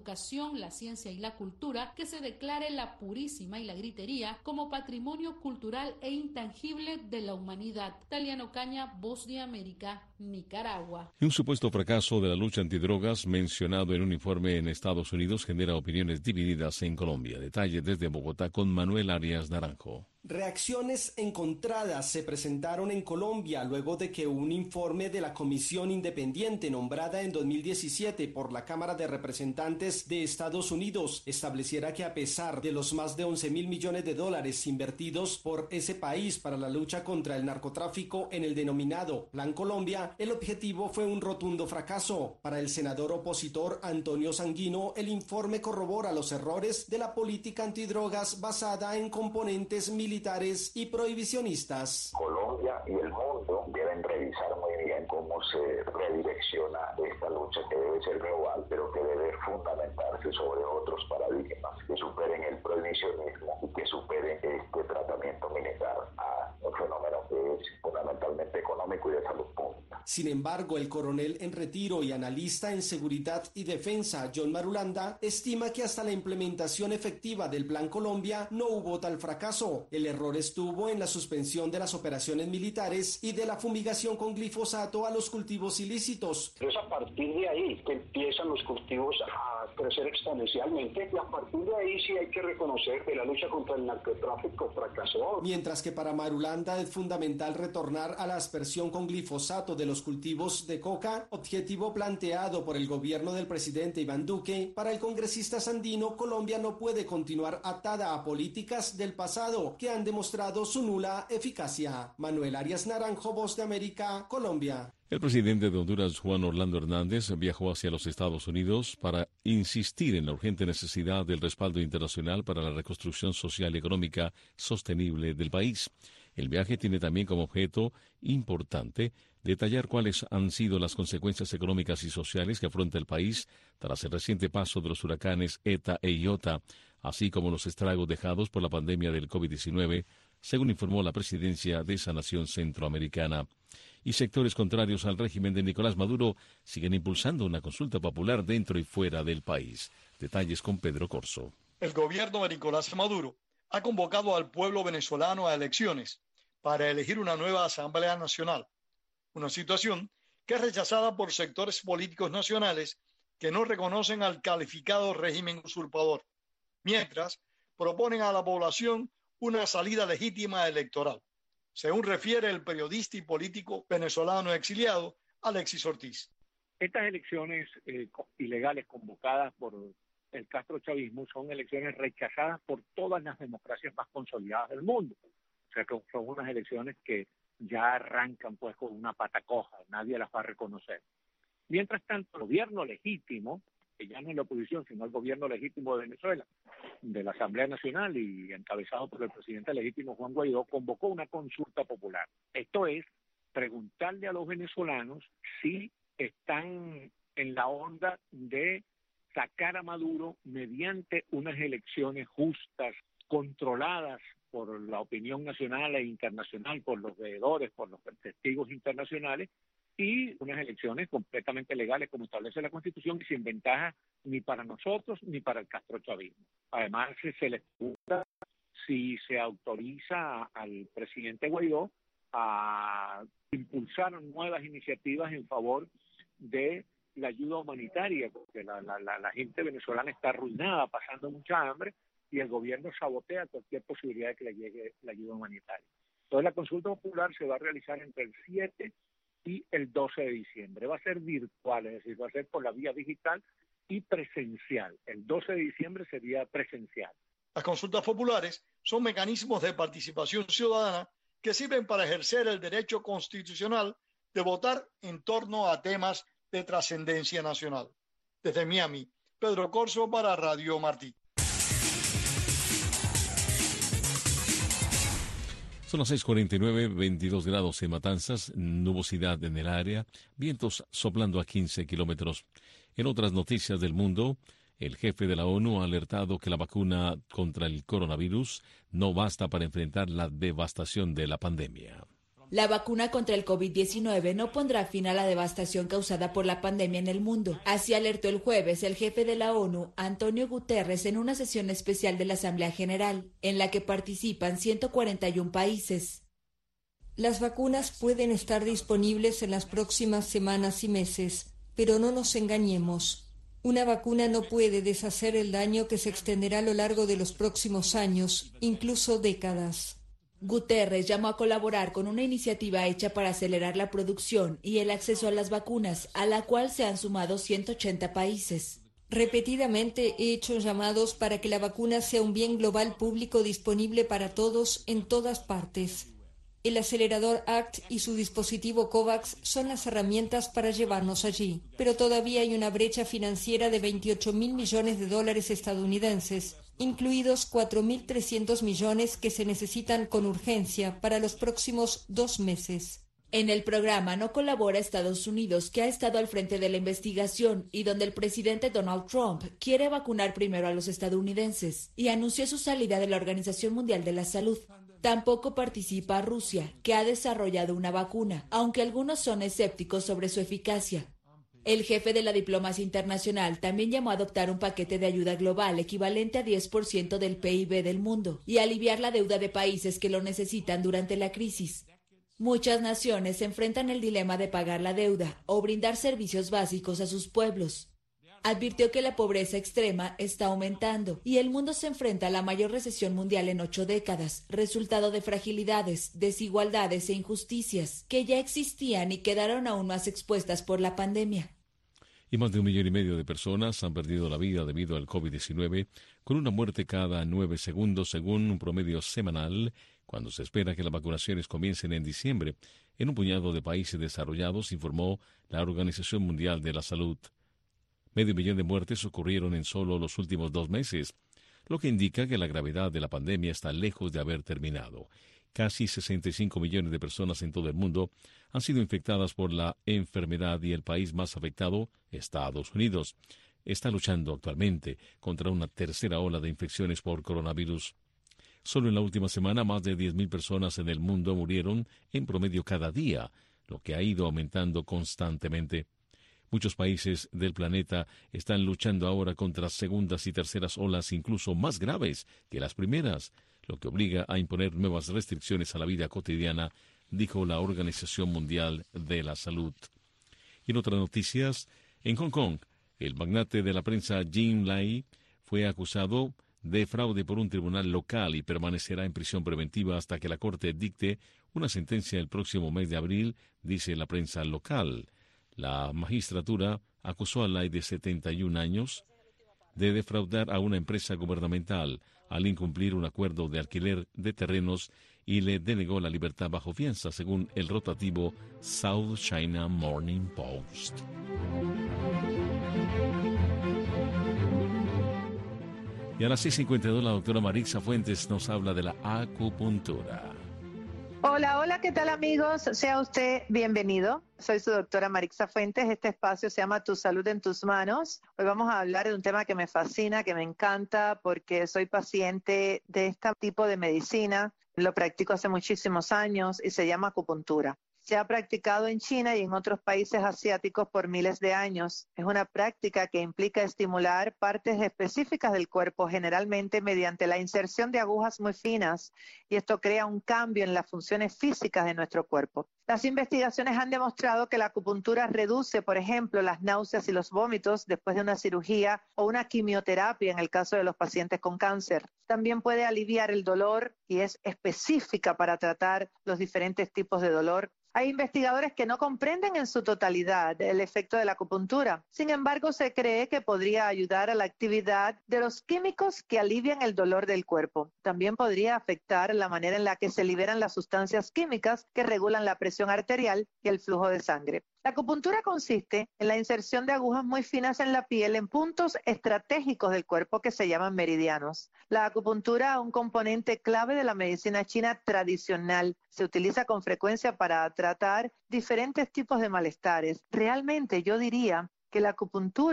educación, la ciencia y la cultura, que se declare La Purísima y la Gritería como patrimonio cultural e intangible de la humanidad. Taliana Ocaña, Voz de América, Nicaragua. Un supuesto fracaso de la lucha antidrogas mencionado en un informe en Estados Unidos genera opiniones divididas en Colombia. Detalle desde Bogotá con Manuel Arias Naranjo. Reacciones encontradas se presentaron en Colombia luego de que un informe de la Comisión Independiente nombrada en dos mil diecisiete por la Cámara de Representantes de Estados Unidos estableciera que a pesar de los más de once mil millones de dólares invertidos por ese país para la lucha contra el narcotráfico en el denominado Plan Colombia, el objetivo fue un rotundo fracaso. Para el senador opositor Antonio Sanguino, el informe corrobora los errores de la política antidrogas basada en componentes militares militares y prohibicionistas. Colombia y el mundo deben revisar muy bien cómo se redirecciona esta lucha, que debe ser global, pero que debe fundamentarse sobre otros paradigmas que superen el prohibicionismo y que superen este tratamiento militar a un fenómeno que es fundamentalmente económico y de salud pública. Sin embargo, el coronel en retiro y analista en seguridad y defensa, John Marulanda, estima que hasta la implementación efectiva del Plan Colombia no hubo tal fracaso. El error estuvo en la suspensión de las operaciones militares y de la fumigación con glifosato a los cultivos ilícitos. Es a partir de ahí que empiezan los cultivos a crecer exponencialmente y a partir de ahí sí hay que reconocer que la lucha contra el narcotráfico fracasó. Mientras que para Marulanda es fundamental retornar a la aspersión con glifosato de los cultivos de coca, objetivo planteado por el gobierno del presidente Iván Duque, para el congresista Sandino, Colombia no puede continuar atada a políticas del pasado que han demostrado su nula eficacia. Manuel Arias Naranjo, Voz de América, Colombia. El presidente de Honduras, Juan Orlando Hernández, viajó hacia los Estados Unidos para insistir en la urgente necesidad del respaldo internacional para la reconstrucción social y económica sostenible del país. El viaje tiene también como objeto importante detallar cuáles han sido las consecuencias económicas y sociales que afronta el país tras el reciente paso de los huracanes ETA e IOTA, así como los estragos dejados por la pandemia del COVID diecinueve, según informó la presidencia de esa nación centroamericana. Y sectores contrarios al régimen de Nicolás Maduro siguen impulsando una consulta popular dentro y fuera del país. Detalles con Pedro Corso. El gobierno de Nicolás Maduro ha convocado al pueblo venezolano a elecciones para elegir una nueva Asamblea Nacional, una situación que es rechazada por sectores políticos nacionales que no reconocen al calificado régimen usurpador, mientras proponen a la población una salida legítima electoral, según refiere el periodista y político venezolano exiliado Alexis Ortiz. Estas elecciones eh, ilegales convocadas por el castrochavismo son elecciones rechazadas por todas las democracias más consolidadas del mundo. O sea que son unas elecciones que ya arrancan pues con una pata coja, nadie las va a reconocer. Mientras tanto, el gobierno legítimo, que ya no es la oposición, sino el gobierno legítimo de Venezuela, de la Asamblea Nacional y encabezado por el presidente legítimo Juan Guaidó, convocó una consulta popular. Esto es preguntarle a los venezolanos si están en la onda de sacar a Maduro mediante unas elecciones justas, controladas por la opinión nacional e internacional, por los veedores, por los testigos internacionales, y unas elecciones completamente legales como establece la Constitución y sin ventaja ni para nosotros ni para el castrochavismo. Además, se les pregunta si se autoriza al presidente Guaidó a impulsar nuevas iniciativas en favor de la ayuda humanitaria, porque la, la, la, la gente venezolana está arruinada, pasando mucha hambre, y el gobierno sabotea cualquier posibilidad de que le llegue la ayuda humanitaria. Entonces, la consulta popular se va a realizar entre el siete y el doce de diciembre. Va a ser virtual, es decir, va a ser por la vía digital y presencial. El doce de diciembre sería presencial. Las consultas populares son mecanismos de participación ciudadana que sirven para ejercer el derecho constitucional de votar en torno a temas de trascendencia nacional. Desde Miami, Pedro Corso para Radio Martí. Son las seis cuarenta y nueve, veintidós grados en Matanzas, nubosidad en el área, vientos soplando a quince kilómetros. En otras noticias del mundo, el jefe de la ONU ha alertado que la vacuna contra el coronavirus no basta para enfrentar la devastación de la pandemia. La vacuna contra el COVID diecinueve no pondrá fin a la devastación causada por la pandemia en el mundo. Así alertó el jueves el jefe de la ONU, Antonio Guterres, en una sesión especial de la Asamblea General, en la que participan ciento cuarenta y un países. Las vacunas pueden estar disponibles en las próximas semanas y meses, pero no nos engañemos. Una vacuna no puede deshacer el daño que se extenderá a lo largo de los próximos años, incluso décadas. Guterres llamó a colaborar con una iniciativa hecha para acelerar la producción y el acceso a las vacunas, a la cual se han sumado ciento ochenta países. Repetidamente he hecho llamados para que la vacuna sea un bien global público disponible para todos en todas partes. El acelerador A C T y su dispositivo COVAX son las herramientas para llevarnos allí, pero todavía hay una brecha financiera de veintiocho mil millones de dólares estadounidenses, incluidos cuatro mil trescientos millones que se necesitan con urgencia para los próximos dos meses. En el programa no colabora Estados Unidos, que ha estado al frente de la investigación y donde el presidente Donald Trump quiere vacunar primero a los estadounidenses y anunció su salida de la Organización Mundial de la Salud. Tampoco participa Rusia, que ha desarrollado una vacuna, aunque algunos son escépticos sobre su eficacia. El jefe de la diplomacia internacional también llamó a adoptar un paquete de ayuda global equivalente a diez por ciento del P I B del mundo y aliviar la deuda de países que lo necesitan durante la crisis. Muchas naciones enfrentan el dilema de pagar la deuda o brindar servicios básicos a sus pueblos. Advirtió que la pobreza extrema está aumentando y el mundo se enfrenta a la mayor recesión mundial en ocho décadas, resultado de fragilidades, desigualdades e injusticias que ya existían y quedaron aún más expuestas por la pandemia. Y más de un millón y medio de personas han perdido la vida debido al COVID diecinueve, con una muerte cada nueve segundos según un promedio semanal, cuando se espera que las vacunaciones comiencen en diciembre, en un puñado de países desarrollados, informó la Organización Mundial de la Salud. Medio millón de muertes ocurrieron en solo los últimos dos meses, lo que indica que la gravedad de la pandemia está lejos de haber terminado. Casi sesenta y cinco millones de personas en todo el mundo han sido infectadas por la enfermedad y el país más afectado, Estados Unidos, está luchando actualmente contra una tercera ola de infecciones por coronavirus. Solo en la última semana, más de diez mil personas en el mundo murieron en promedio cada día, lo que ha ido aumentando constantemente. Muchos países del planeta están luchando ahora contra segundas y terceras olas incluso más graves que las primeras, lo que obliga a imponer nuevas restricciones a la vida cotidiana, dijo la Organización Mundial de la Salud. Y en otras noticias, en Hong Kong, el magnate de la prensa Jim Lai fue acusado de fraude por un tribunal local y permanecerá en prisión preventiva hasta que la Corte dicte una sentencia el próximo mes de abril, dice la prensa local. La magistratura acusó a Lai, de setenta y un años, de defraudar a una empresa gubernamental al incumplir un acuerdo de alquiler de terrenos y le denegó la libertad bajo fianza, según el rotativo South China Morning Post. Y a las seis cincuenta y dos la doctora Marixa Fuentes nos habla de la acupuntura. Hola, hola, ¿qué tal amigos? Sea usted bienvenido. Soy su doctora Marixa Fuentes. Este espacio se llama Tu Salud en Tus Manos. Hoy vamos a hablar de un tema que me fascina, que me encanta, porque soy paciente de este tipo de medicina. Lo practico hace muchísimos años y se llama acupuntura. Se ha practicado en China y en otros países asiáticos por miles de años. Es una práctica que implica estimular partes específicas del cuerpo, generalmente mediante la inserción de agujas muy finas, y esto crea un cambio en las funciones físicas de nuestro cuerpo. Las investigaciones han demostrado que la acupuntura reduce, por ejemplo, las náuseas y los vómitos después de una cirugía o una quimioterapia en el caso de los pacientes con cáncer. También puede aliviar el dolor y es específica para tratar los diferentes tipos de dolor. Hay investigadores que no comprenden en su totalidad el efecto de la acupuntura. Sin embargo, se cree que podría ayudar a la actividad de los químicos que alivian el dolor del cuerpo. También podría afectar la manera en la que se liberan las sustancias químicas que regulan la presión arterial y el flujo de sangre. La acupuntura consiste en la inserción de agujas muy finas en la piel en puntos estratégicos del cuerpo que se llaman meridianos. La acupuntura es un componente clave de la medicina china tradicional. Se utiliza con frecuencia para tratar diferentes tipos de malestares. Realmente yo diría que la acupuntura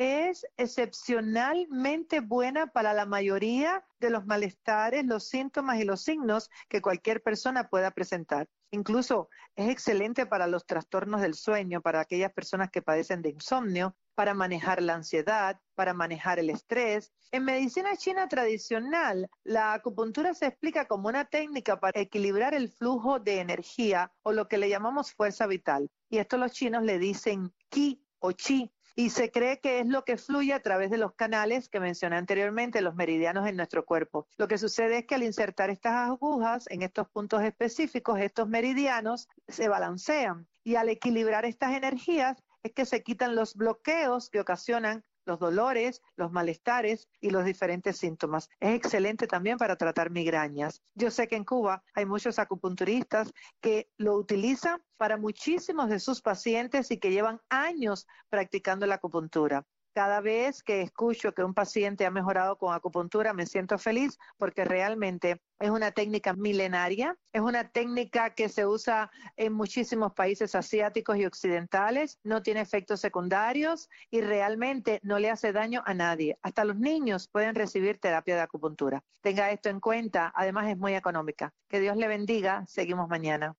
es excepcionalmente buena para la mayoría de los malestares, los síntomas y los signos que cualquier persona pueda presentar. Incluso es excelente para los trastornos del sueño, para aquellas personas que padecen de insomnio, para manejar la ansiedad, para manejar el estrés. En medicina china tradicional, la acupuntura se explica como una técnica para equilibrar el flujo de energía o lo que le llamamos fuerza vital. Y esto los chinos le dicen qi o chi. Y se cree que es lo que fluye a través de los canales que mencioné anteriormente, los meridianos en nuestro cuerpo. Lo que sucede es que al insertar estas agujas en estos puntos específicos, estos meridianos se balancean. Y al equilibrar estas energías es que se quitan los bloqueos que ocasionan los dolores, los malestares y los diferentes síntomas. Es excelente también para tratar migrañas. Yo sé que en Cuba hay muchos acupunturistas que lo utilizan para muchísimos de sus pacientes y que llevan años practicando la acupuntura. Cada vez que escucho que un paciente ha mejorado con acupuntura, me siento feliz porque realmente es una técnica milenaria, es una técnica que se usa en muchísimos países asiáticos y occidentales, no tiene efectos secundarios y realmente no le hace daño a nadie. Hasta los niños pueden recibir terapia de acupuntura. Tenga esto en cuenta, además es muy económica. Que Dios le bendiga, seguimos mañana.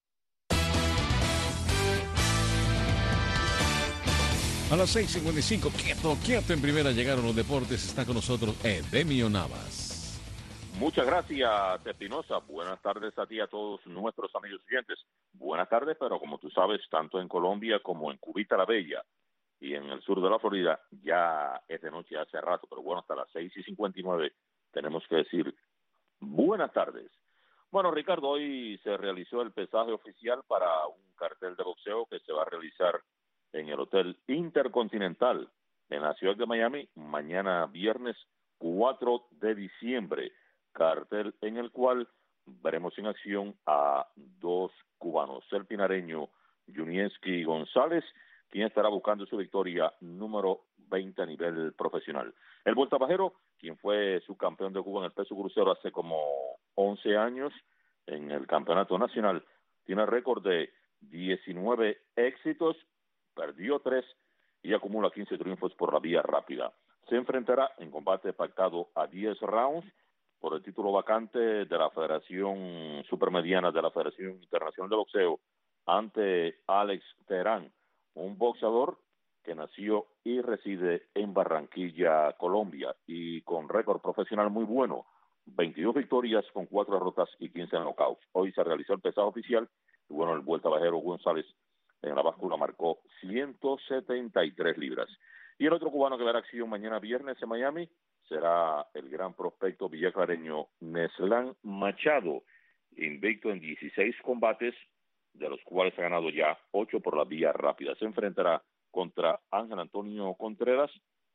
A las seis cincuenta y cinco, quieto, quieto en primera, llegaron los deportes. Está con nosotros Edemio Navas. Muchas gracias, Espinosa. Buenas tardes a ti y a todos nuestros amigos oyentes. Buenas tardes, pero como tú sabes, tanto en Colombia como en Cubita la Bella y en el sur de la Florida, ya es de noche hace rato, pero bueno, hasta las seis y cincuenta y nueve tenemos que decir buenas tardes. Bueno, Ricardo, hoy se realizó el pesaje oficial para un cartel de boxeo que se va a realizar en el Hotel Intercontinental en la ciudad de Miami, mañana viernes cuatro de diciembre, cartel en el cual veremos en acción a dos cubanos, el pinareño Yunieski González, quien estará buscando su victoria número veinte a nivel profesional. El vueltabajero, quien fue subcampeón de Cuba en el peso crucero hace como once años en el campeonato nacional, tiene récord de diecinueve éxitos, perdió tres y acumula quince triunfos por la vía rápida. Se enfrentará en combate pactado a diez rounds por el título vacante de la Federación Supermediana de la Federación Internacional de Boxeo ante Alex Terán, un boxeador que nació y reside en Barranquilla, Colombia, y con récord profesional muy bueno, veintidós victorias con cuatro derrotas y quince knockouts. Hoy se realizó el pesaje oficial y bueno, el vueltabajero González en la báscula marcó ciento setenta y tres libras. Y el otro cubano que verá acción mañana viernes en Miami será el gran prospecto villaclareño Neslán Machado, invicto en dieciséis combates, de los cuales ha ganado ya ocho por la vía rápida. Se enfrentará contra Ángel Antonio Contreras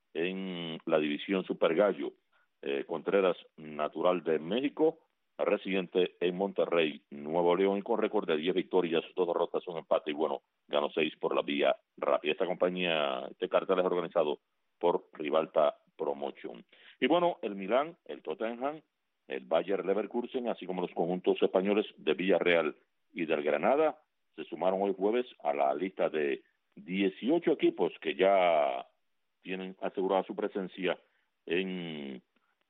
en la división Super Gallo. Eh, Contreras, natural de México, residente en Monterrey, Nuevo León, y con récord de diez victorias, dos derrotas, un empate, y bueno, ganó seis por la vía rápida. Esta compañía, este cartel es organizado por Rivalta Promotion. Y bueno, el Milán, el Tottenham, el Bayer Leverkusen, así como los conjuntos españoles de Villarreal y del Granada, se sumaron hoy jueves a la lista de dieciocho equipos que ya tienen asegurada su presencia en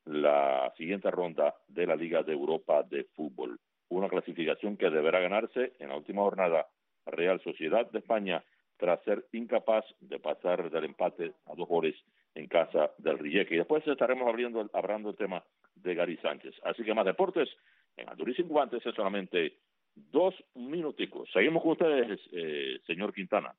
la siguiente ronda de la Liga de Europa de Fútbol. Una clasificación que deberá ganarse en la última jornada Real Sociedad de España tras ser incapaz de pasar del empate a dos goles en casa del Rijeka. Y después estaremos abriendo, hablando el tema de Gary Sánchez. Así que más deportes en Alturas Sin Guantes en solamente dos minuticos. Seguimos con ustedes, eh, señor Quintana.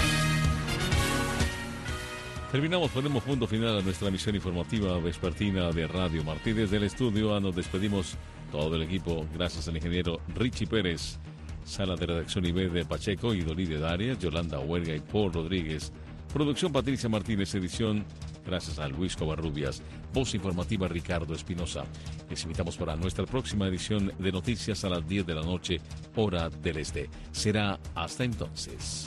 Terminamos, ponemos punto final a nuestra emisión informativa vespertina de Radio Martí. Desde el estudio nos despedimos todo el equipo, gracias al ingeniero Richie Pérez, sala de redacción I B de Pacheco y Dolí de Darias, Yolanda Huerga y Paul Rodríguez, producción Patricia Martínez, edición gracias a Luis Covarrubias, voz informativa Ricardo Espinosa. Les invitamos para nuestra próxima edición de noticias a las diez de la noche, hora del este. Será hasta entonces.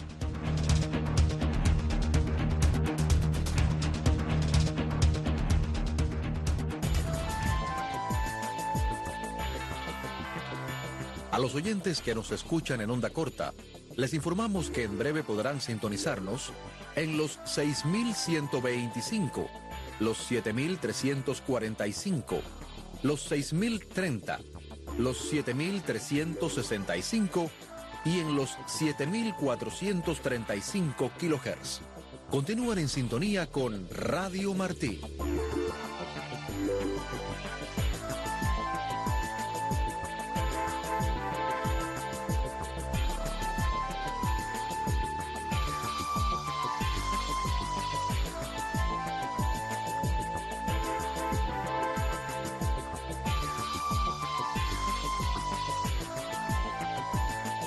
A los oyentes que nos escuchan en onda corta, Les informamos que en breve podrán sintonizarnos en los seis mil ciento veinticinco, los siete mil trescientos cuarenta y cinco, los seis mil treinta, los siete mil trescientos sesenta y cinco y en los siete mil cuatrocientos treinta y cinco kilohertz. Continúan en sintonía con Radio Martí.